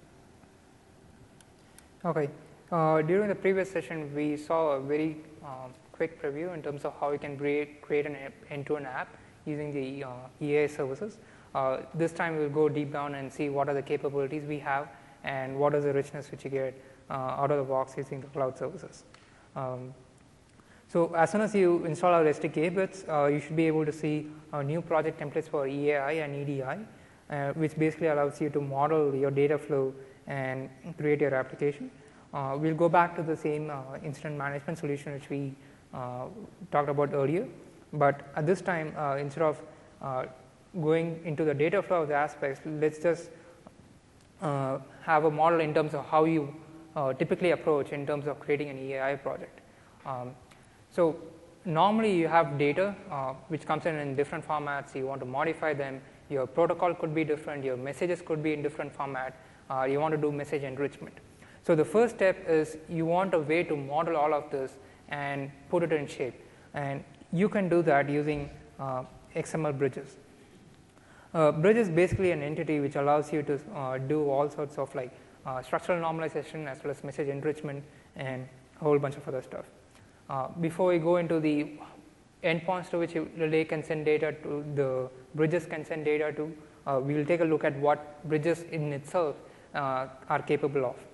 Okay. Uh, during the previous session, we saw a very um, quick preview in terms of how you can create, create an end-to-end app using the uh, E A I services. Uh, this time, we'll go deep down and see what are the capabilities we have and what is the richness which you get uh, out of the box using the cloud services. Um, so as soon as you install our S D K bits, uh, you should be able to see uh, new project templates for E A I and E D I, uh, which basically allows you to model your data flow and create your application. Uh, we'll go back to the same uh, incident management solution which we uh, talked about earlier, but at this time, uh, instead of uh, going into the data flow of the aspects, let's just uh, have a model in terms of how you uh, typically approach in terms of creating an E A I project. Um, so normally you have data uh, which comes in in different formats, you want to modify them, your protocol could be different, your messages could be in different format, uh, you want to do message enrichment. So the first step is you want a way to model all of this and put it in shape, and you can do that using uh, X M L bridges. Uh, bridge is basically an entity which allows you to uh, do all sorts of like uh, structural normalization as well as message enrichment and a whole bunch of other stuff. Uh, before we go into the endpoints to which relay can send data to, the bridges can send data to, uh, we will take a look at what bridges in itself uh, are capable of.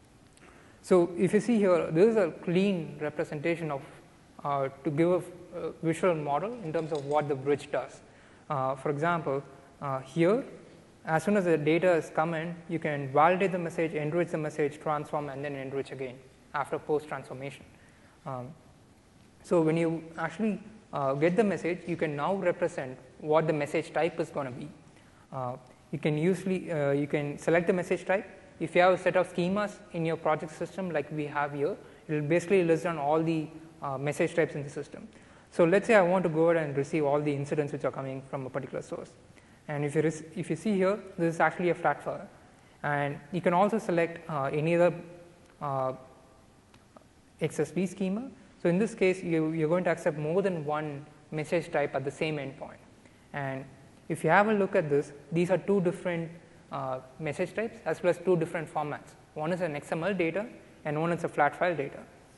So if you see here, this is a clean representation of, uh, to give a, a visual model in terms of what the bridge does. Uh, for example, uh, here, as soon as the data has come in, you can validate the message, enrich the message, transform, and then enrich again after post-transformation. Um, so when you actually uh, get the message, you can now represent what the message type is going to be. Uh, you can usually, uh, you can select the message type. If you have a set of schemas in your project system like we have here, it will basically list down all the uh, message types in the system. So let's say I want to go ahead and receive all the incidents which are coming from a particular source. And if you, if you see here, this is actually a flat file. And you can also select uh, any other uh, X S D schema. So in this case, you, you're going to accept more than one message type at the same endpoint. And if you have a look at this, these are two different Uh, message types as well as two different formats. One is an X M L data and one is a flat file data.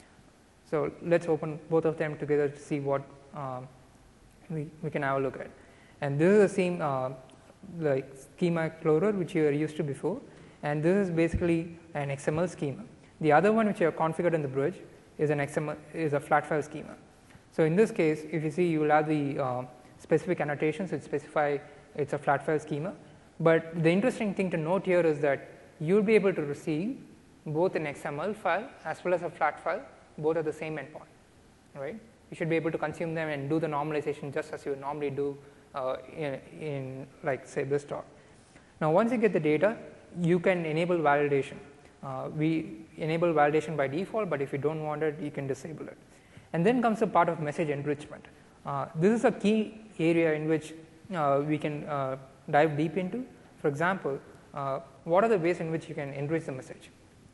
So let's open both of them together to see what um, we, we can have a look at. And this is the same uh, like schema explorer which you are used to before, and this is basically an X M L schema. The other one which you have configured in the bridge is an X M L, is a flat file schema. So in this case, if you see, you will have the uh, specific annotations which specify it's a flat file schema. But the interesting thing to note here is that you'll be able to receive both an X M L file as well as a flat file, both at the same endpoint, right? You should be able to consume them and do the normalization just as you would normally do uh, in, in, like, say, BizTalk. Now, once you get the data, you can enable validation. Uh, we enable validation by default, but if you don't want it, you can disable it. And then comes the part of message enrichment. Uh, this is a key area in which uh, we can uh, dive deep into. For example, uh, what are the ways in which you can enrich the message?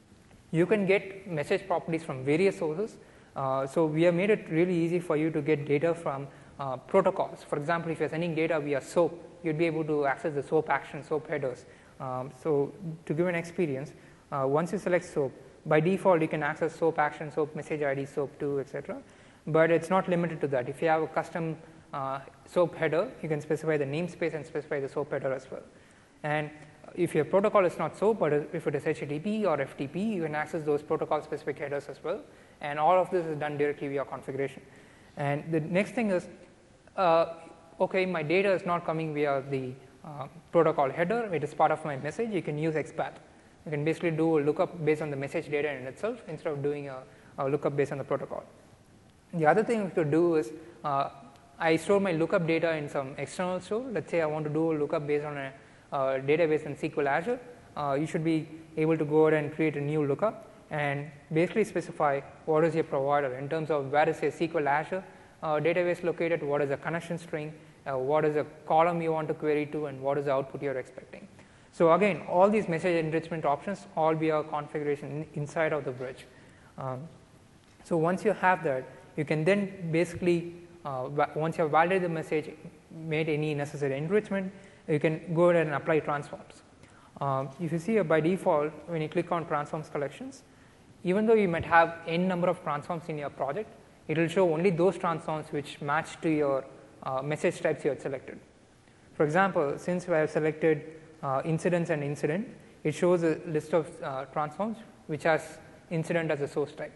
You can get message properties from various sources. Uh, so we have made it really easy for you to get data from uh, protocols. For example, if you're sending data via SOAP, you'd be able to access the SOAP action, SOAP headers. Um, so to give an experience, uh, once you select SOAP, by default you can access SOAP action, SOAP message I D, SOAP two, et cetera. But it's not limited to that. If you have a custom uh, SOAP header, you can specify the namespace and specify the SOAP header as well. And if your protocol is not SOAP, but if it is H T T P or F T P, you can access those protocol specific headers as well. And all of this is done directly via configuration. And the next thing is, uh, okay, my data is not coming via the uh, protocol header, it is part of my message, you can use X path. You can basically do a lookup based on the message data in itself instead of doing a, a lookup based on the protocol. The other thing we could do is, uh, I store my lookup data in some external store. Let's say I want to do a lookup based on a uh, database in S Q L Azure. Uh, you should be able to go ahead and create a new lookup and basically specify what is your provider in terms of where is your S Q L Azure uh, database located, what is the connection string, uh, what is the column you want to query to, and what is the output you're expecting. So again, all these message enrichment options all via configuration inside of the bridge. Um, so once you have that, you can then basically, uh, once you have validated the message, made any necessary enrichment, you can go ahead and apply transforms. Um, if you see uh, by default, when you click on transforms collections, even though you might have n number of transforms in your project, it will show only those transforms which match to your uh, message types you had selected. For example, since we have selected uh, incidents and incident, it shows a list of uh, transforms which has incident as a source type.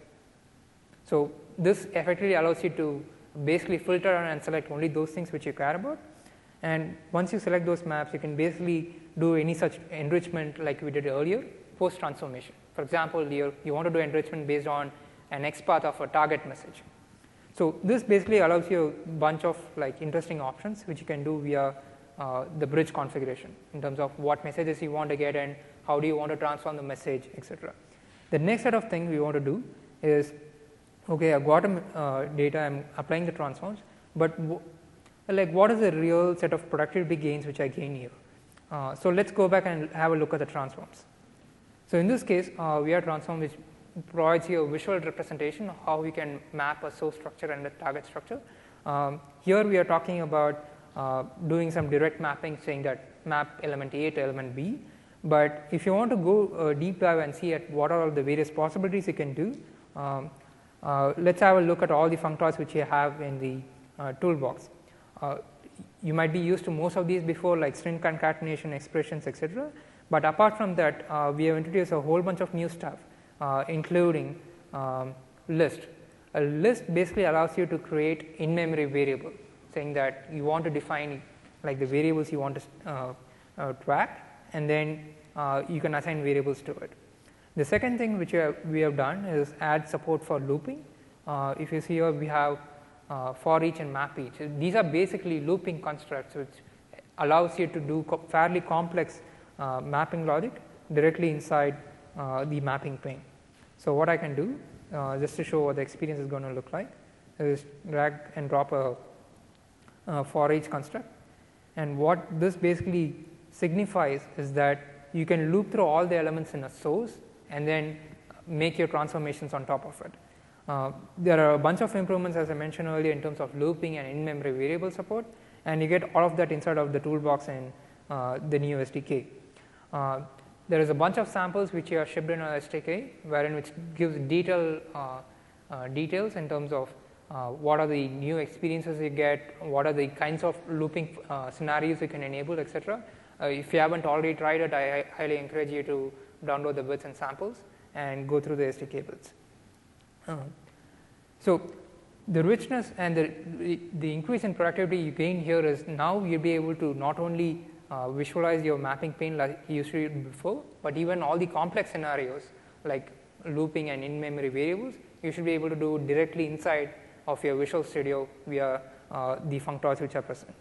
So this effectively allows you to basically filter and select only those things which you care about. And once you select those maps, you can basically do any such enrichment like we did earlier, post transformation. For example, you you want to do enrichment based on an X path of a target message. So this basically allows you a bunch of like interesting options which you can do via uh, the bridge configuration in terms of what messages you want to get and how do you want to transform the message, et cetera. The next set of things we want to do is, okay, I've got uh, data, I'm applying the transforms, but w like what is the real set of productivity gains which I gain here? Uh, so let's go back and have a look at the transforms. So in this case, uh, we have transform which provides you a visual representation of how we can map a source structure and a target structure. Um, here we are talking about uh, doing some direct mapping, saying that map element A to element B. But if you want to go uh, deep dive and see at what are all the various possibilities you can do, um, uh, let's have a look at all the functors which you have in the uh, toolbox. Uh, you might be used to most of these before, like string concatenation, expressions, et cetera. But apart from that, uh, we have introduced a whole bunch of new stuff, uh, including um, list. A list basically allows you to create in-memory variable, saying that you want to define like the variables you want to uh, uh, track, and then uh, you can assign variables to it. The second thing which we have, we have done is add support for looping. Uh, if you see here, we have uh, for each and map each. These are basically looping constructs which allows you to do co fairly complex uh, mapping logic directly inside uh, the mapping pane. So what I can do, uh, just to show what the experience is going to look like, is drag and drop a uh, for each construct. And what this basically signifies is that you can loop through all the elements in a source and then make your transformations on top of it. Uh, there are a bunch of improvements, as I mentioned earlier, in terms of looping and in-memory variable support, and you get all of that inside of the toolbox in uh, the new S D K. Uh, there is a bunch of samples which are shipped in our S D K, wherein which gives detailed uh, uh, details in terms of uh, what are the new experiences you get, what are the kinds of looping uh, scenarios you can enable, et cetera. Uh, if you haven't already tried it, I, I highly encourage you to download the bits and samples and go through the S D K bits. Uh, so the richness and the, the increase in productivity you gain here is now you'll be able to not only uh, visualize your mapping pane like you used to do before, but even all the complex scenarios like looping and in-memory variables, you should be able to do directly inside of your Visual Studio via uh, the functors which are present.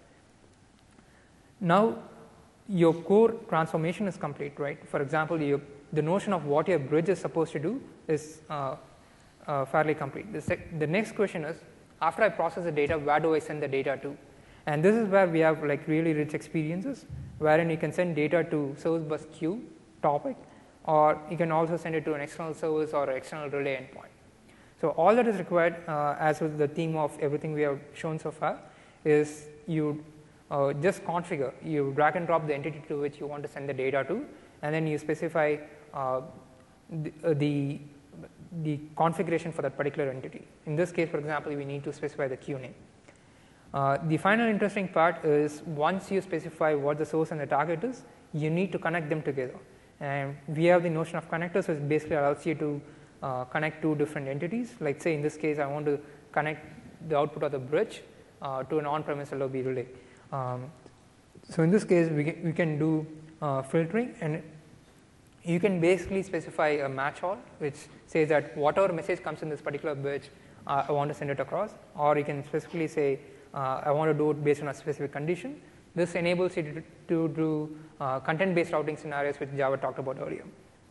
Now your core transformation is complete, right? For example, you, the notion of what your bridge is supposed to do is uh, uh, fairly complete. The, the next question is, after I process the data, where do I send the data to? And this is where we have like really rich experiences, wherein you can send data to service bus queue topic, or you can also send it to an external service or an external relay endpoint. So all that is required, uh, as with the theme of everything we have shown so far, is you uh, just configure, you drag and drop the entity to which you want to send the data to, and then you specify uh, the, uh, the, the configuration for that particular entity. In this case, for example, we need to specify the queue name. Uh, the final interesting part is once you specify what the source and the target is, you need to connect them together. And we have the notion of connectors, which basically allows you to uh, connect two different entities. Like say in this case, I want to connect the output of the bridge uh, to an on-premise L O B relay. Um, so in this case, we can, we can do uh, filtering, and you can basically specify a match all, which says that whatever message comes in this particular bridge, uh, I want to send it across, or you can specifically say, uh, I want to do it based on a specific condition. This enables you to, to do uh, content-based routing scenarios, which Java talked about earlier.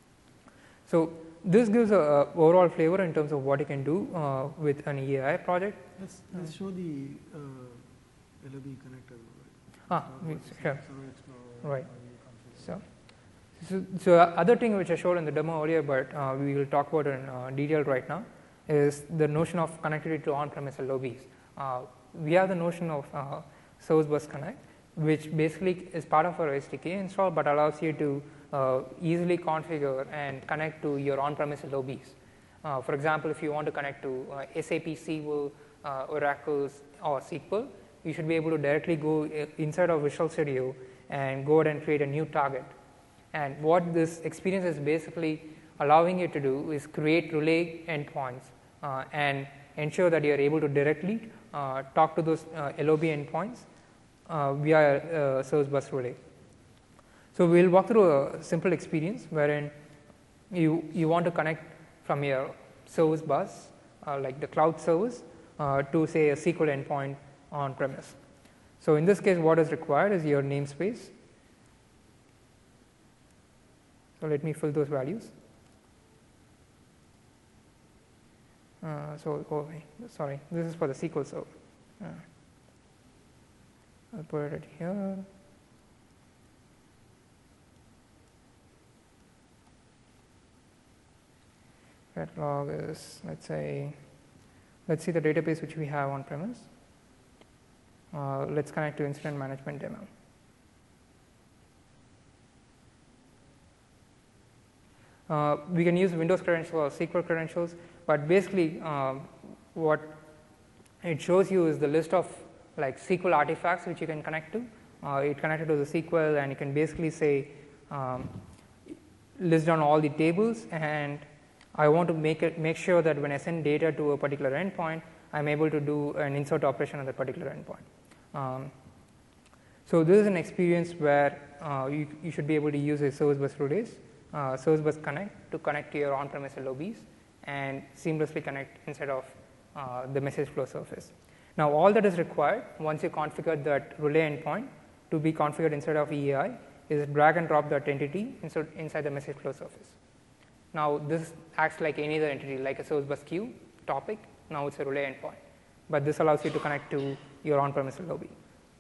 So this gives a, a overall flavor in terms of what you can do uh, with an E A I project. Let's, let's show the uh, L O B connector. Ah, we, sure. Right. So, So, so other thing which I showed in the demo earlier, but uh, we will talk about in uh, detail right now, is the notion of connectivity to on-premise L O Bs. Uh, we have the notion of uh, Service Bus Connect, which basically is part of our S D K install, but allows you to uh, easily configure and connect to your on-premise L O Bs. Uh, for example, if you want to connect to uh, S A P S Q L, uh, Oracle, or S Q L, you should be able to directly go inside of Visual Studio and go ahead and create a new target. And what this experience is basically allowing you to do is create relay endpoints uh, and ensure that you are able to directly uh, talk to those uh, L O B endpoints uh, via uh, Service Bus Relay. So we will walk through a simple experience wherein you, you want to connect from your service bus, uh, like the cloud service, uh, to say a S Q L endpoint on premise. So in this case, what is required is your namespace. So let me fill those values. Uh, so, oh, sorry, this is for the S Q L server. Uh, I'll put it here. Catalog is, let's say, let's see the database which we have on premise. Uh, let's connect to incident management demo. Uh, we can use Windows credentials or S Q L credentials, but basically um, what it shows you is the list of like S Q L artifacts which you can connect to. Uh, it connected to the S Q L, and you can basically say um, list down all the tables, and I want to make it make sure that when I send data to a particular endpoint, I'm able to do an insert operation on that particular endpoint. Um, so this is an experience where uh, you, you should be able to use a Service Bus Relays, uh, Service Bus Connect to connect to your on-premise L O Bs and seamlessly connect inside of uh, the message flow surface. Now all that is required once you configure that relay endpoint to be configured inside of E A I is drag and drop that entity inside, inside the message flow surface. Now this acts like any other entity, like a Service Bus queue topic. Now it's a relay endpoint, but this allows you to connect to your on-premise L O B.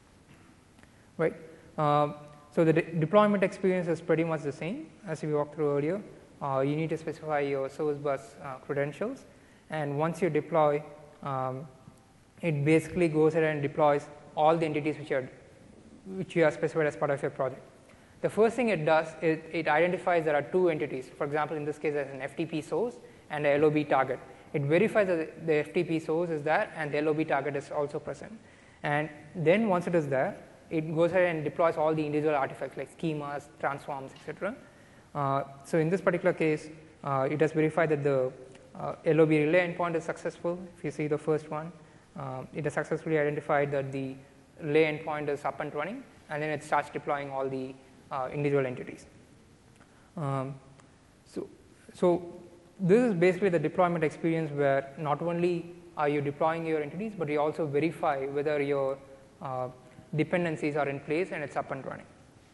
Right. Um, so the de deployment experience is pretty much the same as we walked through earlier. Uh, you need to specify your Service Bus uh, credentials, and once you deploy, um, it basically goes ahead and deploys all the entities which are which you have specified as part of your project. The first thing it does is it identifies there are two entities. For example, in this case, there's an F T P source and a L O B target. It verifies that the F T P source is there and the L O B target is also present. And then once it is there, it goes ahead and deploys all the individual artifacts like schemas, transforms, et cetera. Uh, so in this particular case, uh, it has verified that the uh, L O B relay endpoint is successful. If you see the first one, uh, it has successfully identified that the relay endpoint is up and running, and then it starts deploying all the uh, individual entities. Um, so, so this is basically the deployment experience where not only are you deploying your entities, but you also verify whether your uh, dependencies are in place and it's up and running.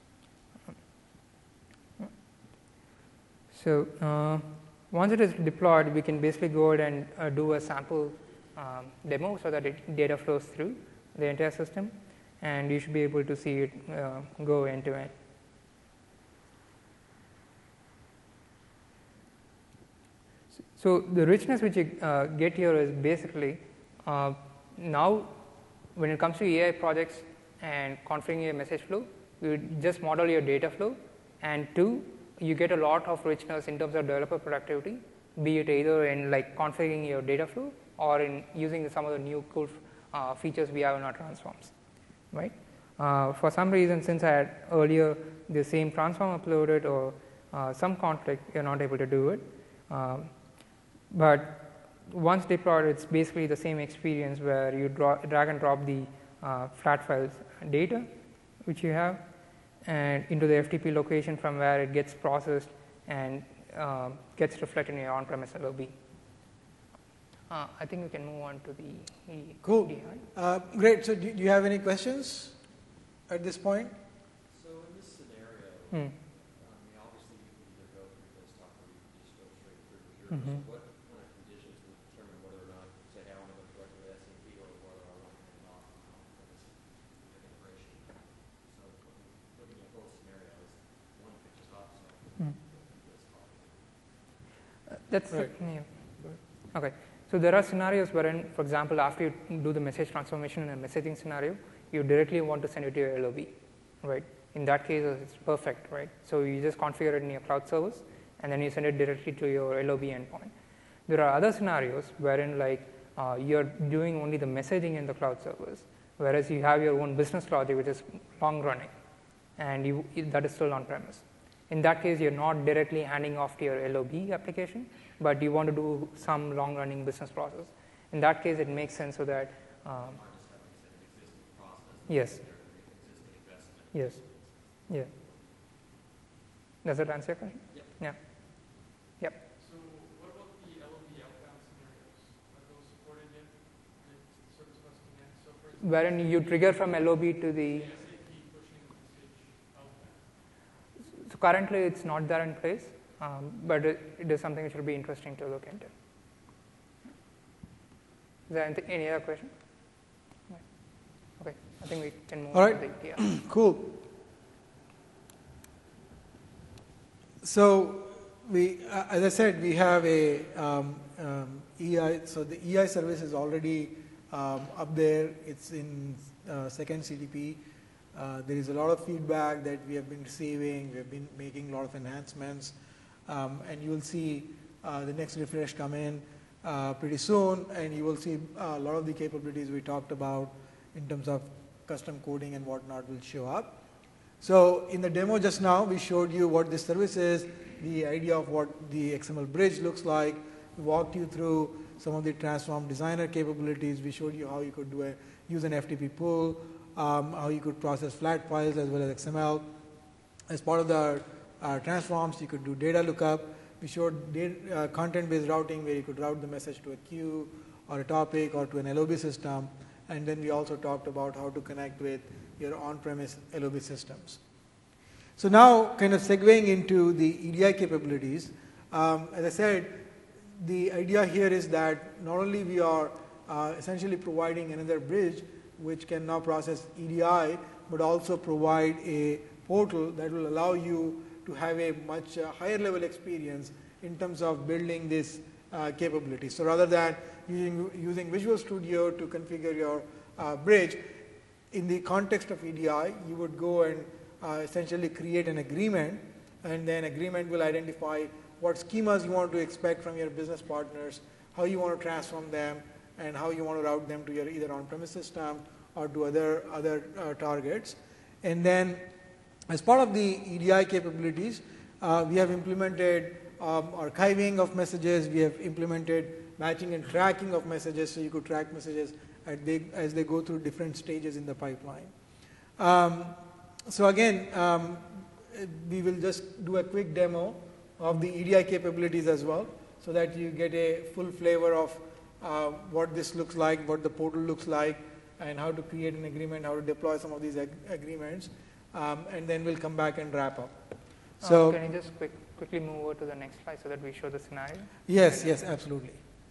So uh, once it is deployed, we can basically go ahead and uh, do a sample um, demo so that it data flows through the entire system, and you should be able to see it uh, go end to end. So the richness which you uh, get here is basically uh, now when it comes to A I projects and configuring your message flow, you just model your data flow, and two, you get a lot of richness in terms of developer productivity, be it either in like configuring your data flow or in using some of the new cool uh, features we have in our transforms, right? Uh, for some reason, since I had earlier the same transform uploaded or uh, some conflict, you're not able to do it. Um, but once deployed, it's basically the same experience where you draw, drag and drop the uh, flat files data which you have and into the F T P location from where it gets processed and uh, gets reflected in your on-premise L O B. Uh, I think we can move on to the E Cool. D I. Uh, great. So do, do you have any questions at this point? So in this scenario, Hmm. I mean, obviously you can either go through this talk or you can just go straight through here. Mhm. So what kind of conditions will determine whether or not, say, I want to go directly to S A P or whether I want to hand off on this integration? So looking at both scenarios, one could just opt, so Mm. Uh, That's Right. yeah. Okay. So there are scenarios wherein, for example, after you do the message transformation in a messaging scenario, you directly want to send it to your L O B, right? In that case, it's perfect, right? So you just configure it in your cloud service, and then you send it directly to your L O B endpoint. There are other scenarios wherein, like, uh, you're doing only the messaging in the cloud service, whereas you have your own business logic, which is long running, and you, that is still on premise. In that case, you're not directly handing off to your L O B application, but you want to do some long-running business process. In that case, it makes sense so that, um, yes, yes, yeah. Does that answer your question? Yep. Yeah. Yep. So what about the L O B outbound scenarios? Are those supported yet? The service bus command. So for example, Wherein you trigger from L O B to the, S A P pushing the message outbound. so currently it's not there in place, um, but it, it is something which will be interesting to look into. Is there anything, any other question? No. Okay, I think we can move All on right. to the, yeah. Cool. So we, uh, as I said, we have a um, um, E I. So the E I service is already um, up there. It's in uh, second C D P. Uh, there is a lot of feedback that we have been receiving. We have been making a lot of enhancements, um, and you will see uh, the next refresh come in uh, pretty soon, and you will see a lot of the capabilities we talked about in terms of custom coding and whatnot will show up. So in the demo just now, we showed you what this service is, the idea of what the X M L bridge looks like. We walked you through some of the transform designer capabilities. We showed you how you could do a, use an F T P pool, um, how you could process flat files as well as X M L. As part of the uh, transforms, you could do data lookup. We showed data, uh, content-based routing where you could route the message to a queue or a topic or to an L O B system. And then we also talked about how to connect with your on-premise L O B systems. So now, kind of segueing into the E D I capabilities, um, as I said, the idea here is that not only we are uh, essentially providing another bridge which can now process E D I, but also provide a portal that will allow you to have a much uh, higher level experience in terms of building this uh, capability. So rather than using, using Visual Studio to configure your uh, bridge, in the context of E D I, you would go and uh, essentially create an agreement, and then agreement will identify what schemas you want to expect from your business partners, how you want to transform them, and how you want to route them to your either on-premise system or to other, other uh, targets. And then as part of the E D I capabilities, uh, we have implemented um, archiving of messages, we have implemented matching and tracking of messages, so you could track messages as they, as they go through different stages in the pipeline. Um, so again, um, we will just do a quick demo of the E D I capabilities as well, so that you get a full flavor of uh, what this looks like, what the portal looks like, and how to create an agreement, how to deploy some of these ag agreements, um, and then we'll come back and wrap up. So uh, can you just quick, quickly move over to the next slide so that we show the scenario? yes, yes, absolutely.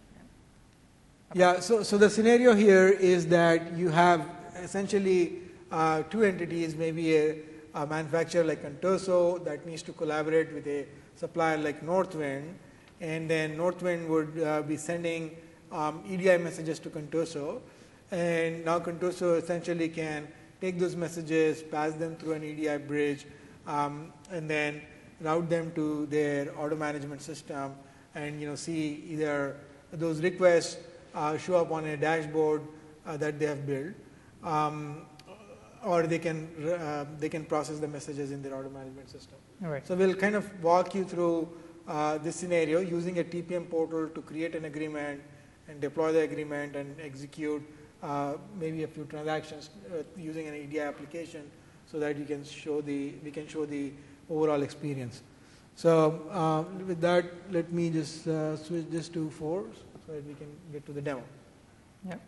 Yeah, so, so the scenario here is that you have essentially uh, two entities, maybe a, a manufacturer like Contoso that needs to collaborate with a supplier like Northwind, and then Northwind would uh, be sending um, E D I messages to Contoso, and now Contoso essentially can take those messages, pass them through an E D I bridge, um, and then route them to their auto management system, and you know see either those requests uh, show up on a dashboard uh, that they have built, um, or they can uh, they can process the messages in their auto management system. All right. So we'll kind of walk you through uh, this scenario using a T P M portal to create an agreement and deploy the agreement and execute uh, maybe a few transactions uh, using an E D I application, so that you can show the we can show the overall experience. So uh, with that, let me just uh, switch this to four so that we can get to the demo. Yep.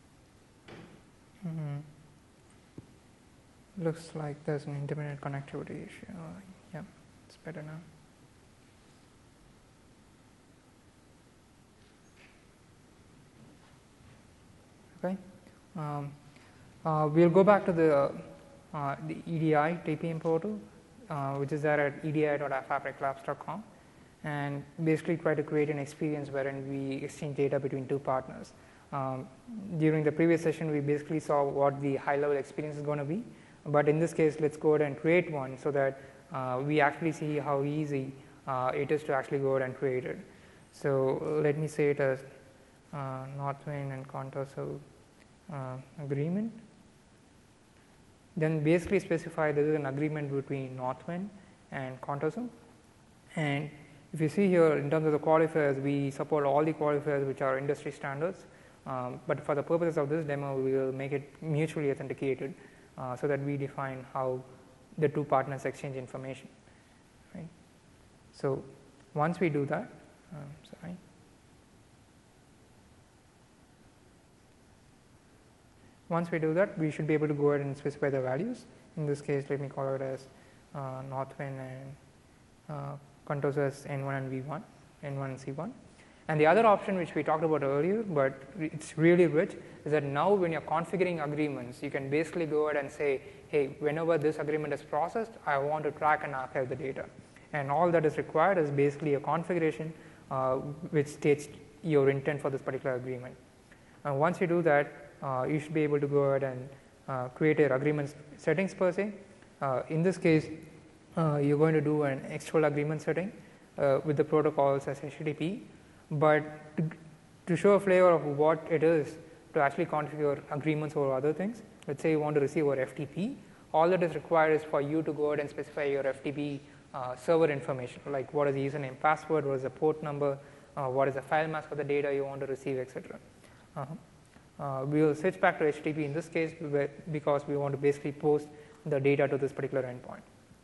Mm-hmm. Looks like there's an intermittent connectivity issue. Uh, yeah, it's better now. Okay. Um, uh, we'll go back to the, uh, the E D I T P M portal. uh, which is there at e d i dot fabric labs dot com, and basically try to create an experience wherein we exchange data between two partners. Um, during the previous session, we basically saw what the high-level experience is going to be, but in this case, let's go ahead and create one so that uh, we actually see how easy uh, it is to actually go ahead and create it. So let me say it as uh, Northwind and Contoso uh, agreement. Then basically specify there is an agreement between Northwind and Contoso, and if you see here in terms of the qualifiers, we support all the qualifiers which are industry standards. Um, but for the purposes of this demo, we will make it mutually authenticated uh, so that we define how the two partners exchange information. Right? So once we do that, um, sorry. Once we do that, we should be able to go ahead and specify the values. In this case, let me call it as uh, Northwind and uh, Contoso as N one and V one, N one and C one. And the other option which we talked about earlier, but it's really rich, is that now when you're configuring agreements, you can basically go ahead and say, hey, whenever this agreement is processed, I want to track and archive the data. And all that is required is basically a configuration uh, which states your intent for this particular agreement. And once you do that, uh, you should be able to go ahead and uh, create your agreement settings per se. Uh, in this case, uh, you're going to do an external agreement setting uh, with the protocols as H T T P. But to, to show a flavor of what it is to actually configure agreements or other things, let's say you want to receive our F T P, all that is required is for you to go ahead and specify your F T P uh, server information, like what is the username, password, what is the port number, uh, what is the file mask of the data you want to receive, et cetera. Uh-huh. Uh, we will switch back to H T T P in this case because we want to basically post the data to this particular endpoint.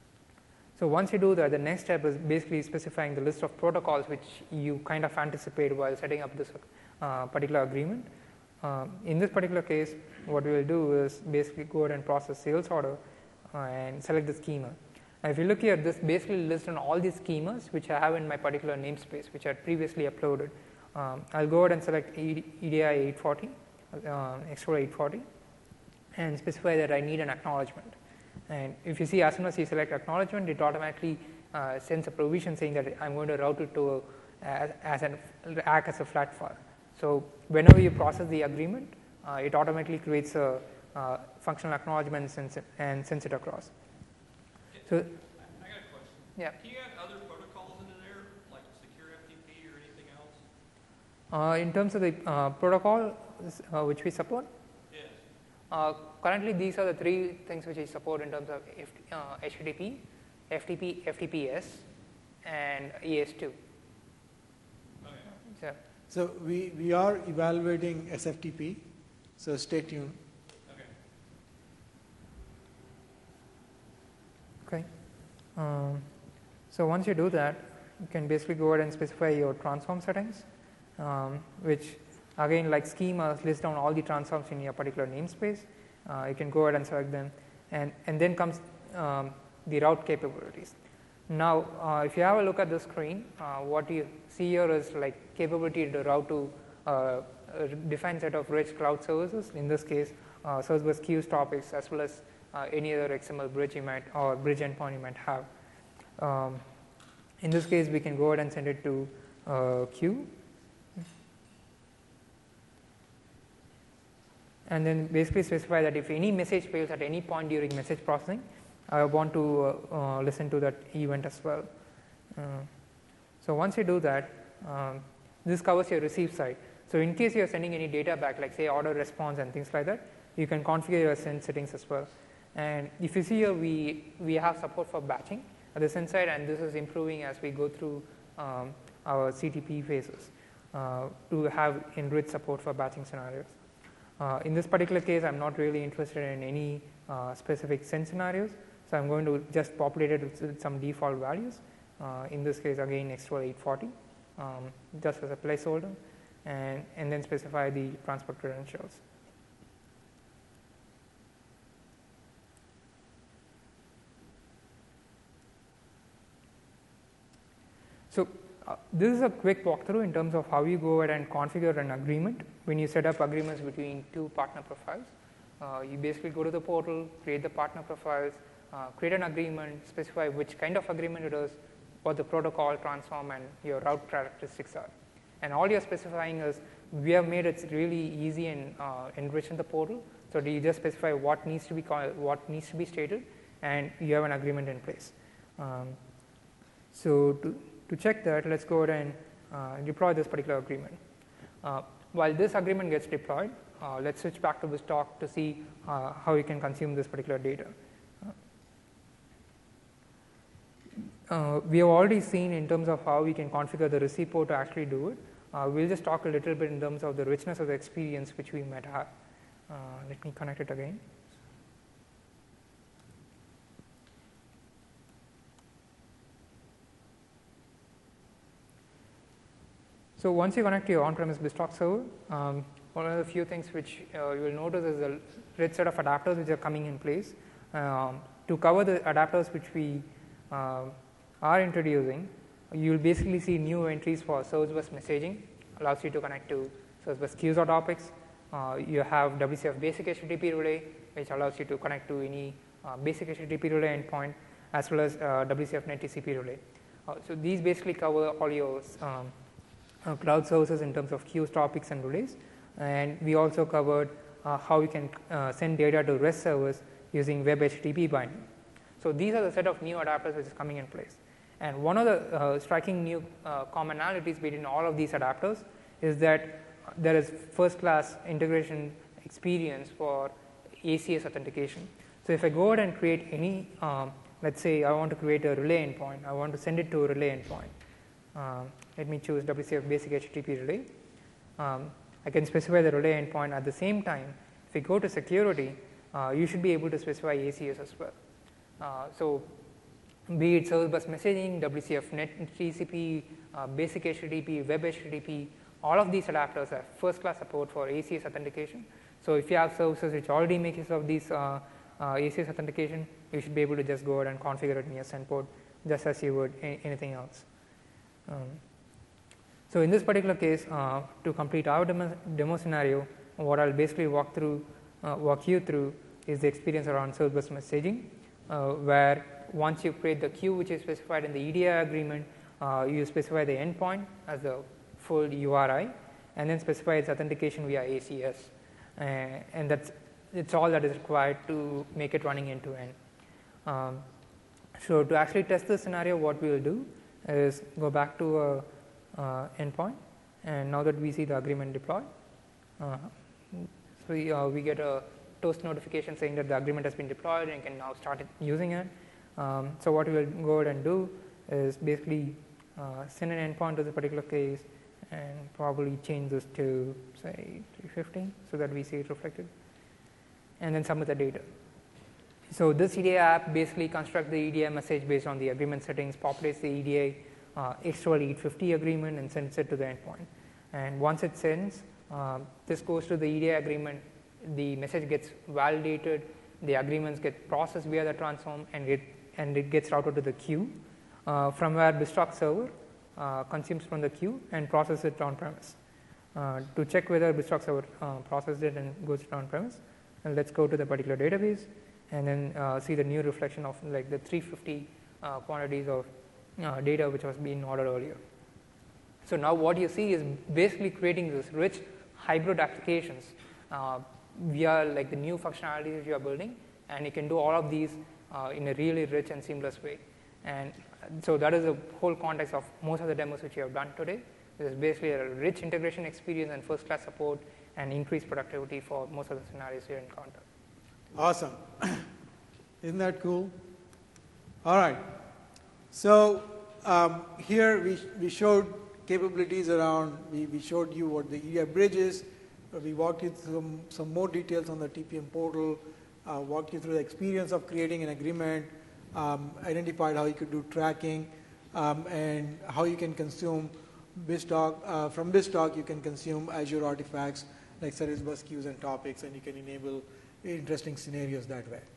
So once you do that, the next step is basically specifying the list of protocols which you kind of anticipate while setting up this uh, particular agreement. Uh, in this particular case, what we will do is basically go ahead and process sales order uh, and select the schema. Now, if you look here, this basically lists on all these schemas which I have in my particular namespace, which I had previously uploaded. Um, I'll go ahead and select E D I eight forty, uh, Explorer eight forty, and specify that I need an acknowledgement. And if you see, as soon as you select acknowledgement, it automatically uh, sends a provision saying that I'm going to route it to a, as, as an act as a flat file. So whenever you process the agreement, uh, it automatically creates a uh, functional acknowledgement and, and sends it across. So I got a question. Yeah. Can you add other protocols into there, like secure F T P or anything else? Uh, in terms of the uh, protocol uh, which we support, Yes. uh, currently these are the three things which we support in terms of F, uh, H T T P, F T P, F T P S, and E S two. Okay. So, So we, we are evaluating S F T P, so stay tuned. Okay. okay. Um, so once you do that, you can basically go ahead and specify your transform settings, um, which again, like schemas, list down all the transforms in your particular namespace. Uh, you can go ahead and select them, and, and then comes um, the route capabilities. Now, uh, if you have a look at the screen, uh, what you see here is like capability to route to uh, a defined set of rich cloud services. In this case, uh, service bus queues topics as well as uh, any other X M L bridge you might or bridge endpoint you might have. Um, in this case, we can go ahead and send it to uh, queue. And then basically specify that if any message fails at any point during message processing, I want to uh, uh, listen to that event as well. Uh, so once you do that, um, this covers your receive side. So in case you are sending any data back, like say order response and things like that, you can configure your send settings as well. And if you see here, we, we have support for batching at the send side, and this is improving as we go through um, our C T P phases uh, to have enriched support for batching scenarios. Uh, in this particular case, I'm not really interested in any uh, specific send scenarios, so I'm going to just populate it with, with some default values. Uh, in this case, again, External eight forty, um, just as a placeholder, and, and then specify the transport credentials. So uh, this is a quick walkthrough in terms of how you go ahead and configure an agreement when you set up agreements between two partner profiles. Uh, you basically go to the portal, create the partner profiles, uh, create an agreement, specify which kind of agreement it is, what the protocol transform and your route characteristics are. And all you're specifying is, we have made it really easy and uh, enriched in the portal. So you just specify what needs to be called, what needs to be stated, and you have an agreement in place. Um, so to, to check that, let's go ahead and uh, deploy this particular agreement. Uh, while this agreement gets deployed, uh, let's switch back to this talk to see uh, how you can consume this particular data. Uh, we have already seen in terms of how we can configure the receive port to actually do it. Uh, we'll just talk a little bit in terms of the richness of the experience which we might have. Uh, let me connect it again. So once you connect to your on-premise BizTalk server, um, one of the few things which uh, you will notice is a rich set of adapters which are coming in place. Um, to cover the adapters which we uh, are introducing, you will basically see new entries for service bus messaging, allows you to connect to service bus queues or topics. Uh, you have W C F basic H T T P relay, which allows you to connect to any uh, basic H T T P relay endpoint, as well as uh, W C F net T C P relay. Uh, so these basically cover all your um, uh, cloud services in terms of queues, topics, and relays. And we also covered uh, how you can uh, send data to REST servers using web H T T P binding. So these are the set of new adapters which is coming in place. And one of the uh, striking new uh, commonalities between all of these adapters is that there is first class integration experience for A C S authentication. So if I go ahead and create any, um, let's say I want to create a relay endpoint, I want to send it to a relay endpoint. Um, let me choose W C F basic H T T P relay. Um, I can specify the relay endpoint. At the same time, if we go to security, uh, you should be able to specify A C S as well. Uh, so be it service bus messaging, W C F net T C P, uh, basic H T T P, web H T T P, all of these adapters have first class support for A C S authentication. So if you have services which already make use of these uh, uh, A C S authentication, you should be able to just go ahead and configure it in your send port just as you would a anything else. Um, so in this particular case, uh, to complete our demo, demo scenario, what I'll basically walk through, uh, walk you through is the experience around service bus messaging, uh, where once you create the queue which is specified in the E D I agreement, uh, you specify the endpoint as the full U R I, and then specify its authentication via A C S, uh, and that's it's all that is required to make it running end to end. Um, so to actually test this scenario, what we will do is go back to a uh, endpoint, and now that we see the agreement deployed, uh, so we, uh, we get a toast notification saying that the agreement has been deployed and can now start it, using it. Um, so what we will go ahead and do is basically uh, send an endpoint to this particular case and probably change this to say three fifty so that we see it reflected, and then submit the data. So this E D I app basically constructs the E D I message based on the agreement settings, populates the E D I uh, H twelve eight fifty agreement and sends it to the endpoint. And once it sends, uh, this goes to the E D I agreement, the message gets validated, the agreements get processed via the transform, and it, and it gets routed to the queue, uh, from where BizTalk server uh, consumes from the queue and processes it on premise. Uh, to check whether BizTalk server uh, processed it and goes it on premise, and let's go to the particular database and then uh, see the new reflection of like the three fifty uh, quantities of uh, data which was being ordered earlier. So now what you see is basically creating this rich hybrid applications uh, via like the new functionalities you are building, and you can do all of these uh, in a really rich and seamless way. And so that is the whole context of most of the demos which you have done today. This is basically a rich integration experience and first class support and increased productivity for most of the scenarios you encounter. Awesome. Isn't that cool? All right. So um, here we, we showed capabilities around, we, we showed you what the E D I bridge is, uh, we walked you through some, some more details on the T P M portal, uh, walked you through the experience of creating an agreement, um, identified how you could do tracking, um, and how you can consume BizTalk. Uh, from BizTalk you can consume Azure artifacts like service bus queues and topics, and you can enable interesting scenarios that way.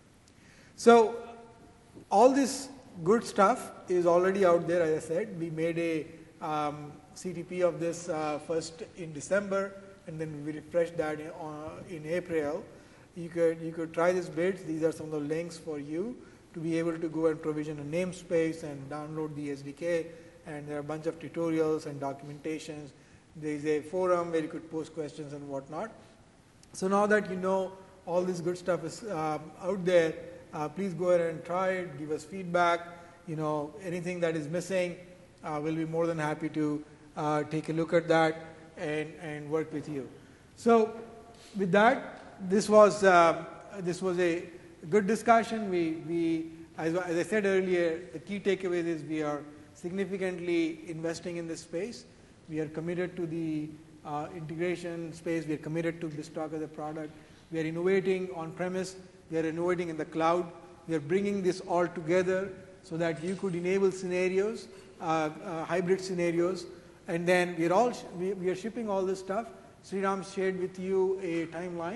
So all this good stuff is already out there. As I said, we made a um, C T P of this uh, first in December, and then we refreshed that in, uh, in April. You could you could try this bids. These are some of the links for you to be able to go and provision a namespace and download the S D K, and there are a bunch of tutorials and documentations. There is a forum where you could post questions and whatnot. So now that you know all this good stuff is uh, out there, uh, please go ahead and try it, give us feedback. You know, anything that is missing, uh, we'll be more than happy to uh, take a look at that and, and work with you. So with that, this was, uh, this was a good discussion. We, we as, as I said earlier, the key takeaways is we are significantly investing in this space. We are committed to the uh, integration space. We are committed to BizTalk as a product. We are innovating on-premise. We are innovating in the cloud. We are bringing this all together so that you could enable scenarios, uh, uh, hybrid scenarios, and then we are all sh we, we are shipping all this stuff. Sriram shared with you a timeline.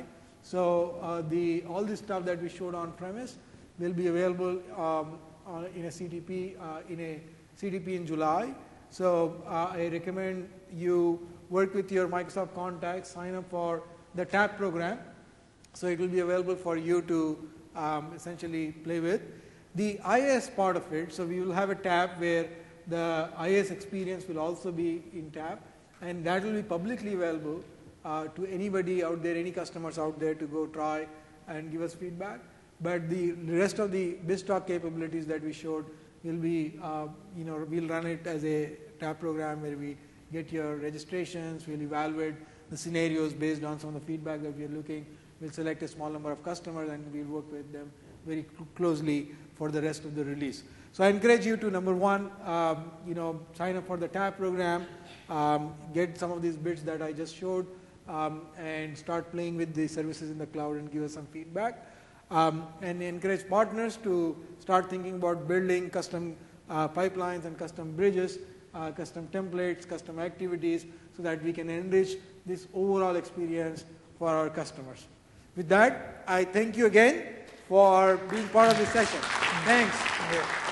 So uh, the all this stuff that we showed on-premise will be available um, uh, in a C T P uh, in a C T P in July. So uh, I recommend you work with your Microsoft contacts, sign up for the TAP program. So it will be available for you to um, essentially play with. The I A S part of it, so we will have a tab where the I A S experience will also be in TAP, and that will be publicly available uh, to anybody out there, any customers out there to go try and give us feedback. But the rest of the BizTalk capabilities that we showed will be, uh, you know, we'll run it as a TAP program where we get your registrations, we'll evaluate the scenarios based on some of the feedback that we are looking. We'll select a small number of customers and we'll work with them very cl closely for the rest of the release. So I encourage you to, number one, um, you know, sign up for the TAP program, um, get some of these bits that I just showed, um, and start playing with the services in the cloud and give us some feedback. Um, and encourage partners to start thinking about building custom uh, pipelines and custom bridges, uh, custom templates, custom activities, so that we can enrich this overall experience for our customers. With that, I thank you again for being part of this session. Thanks.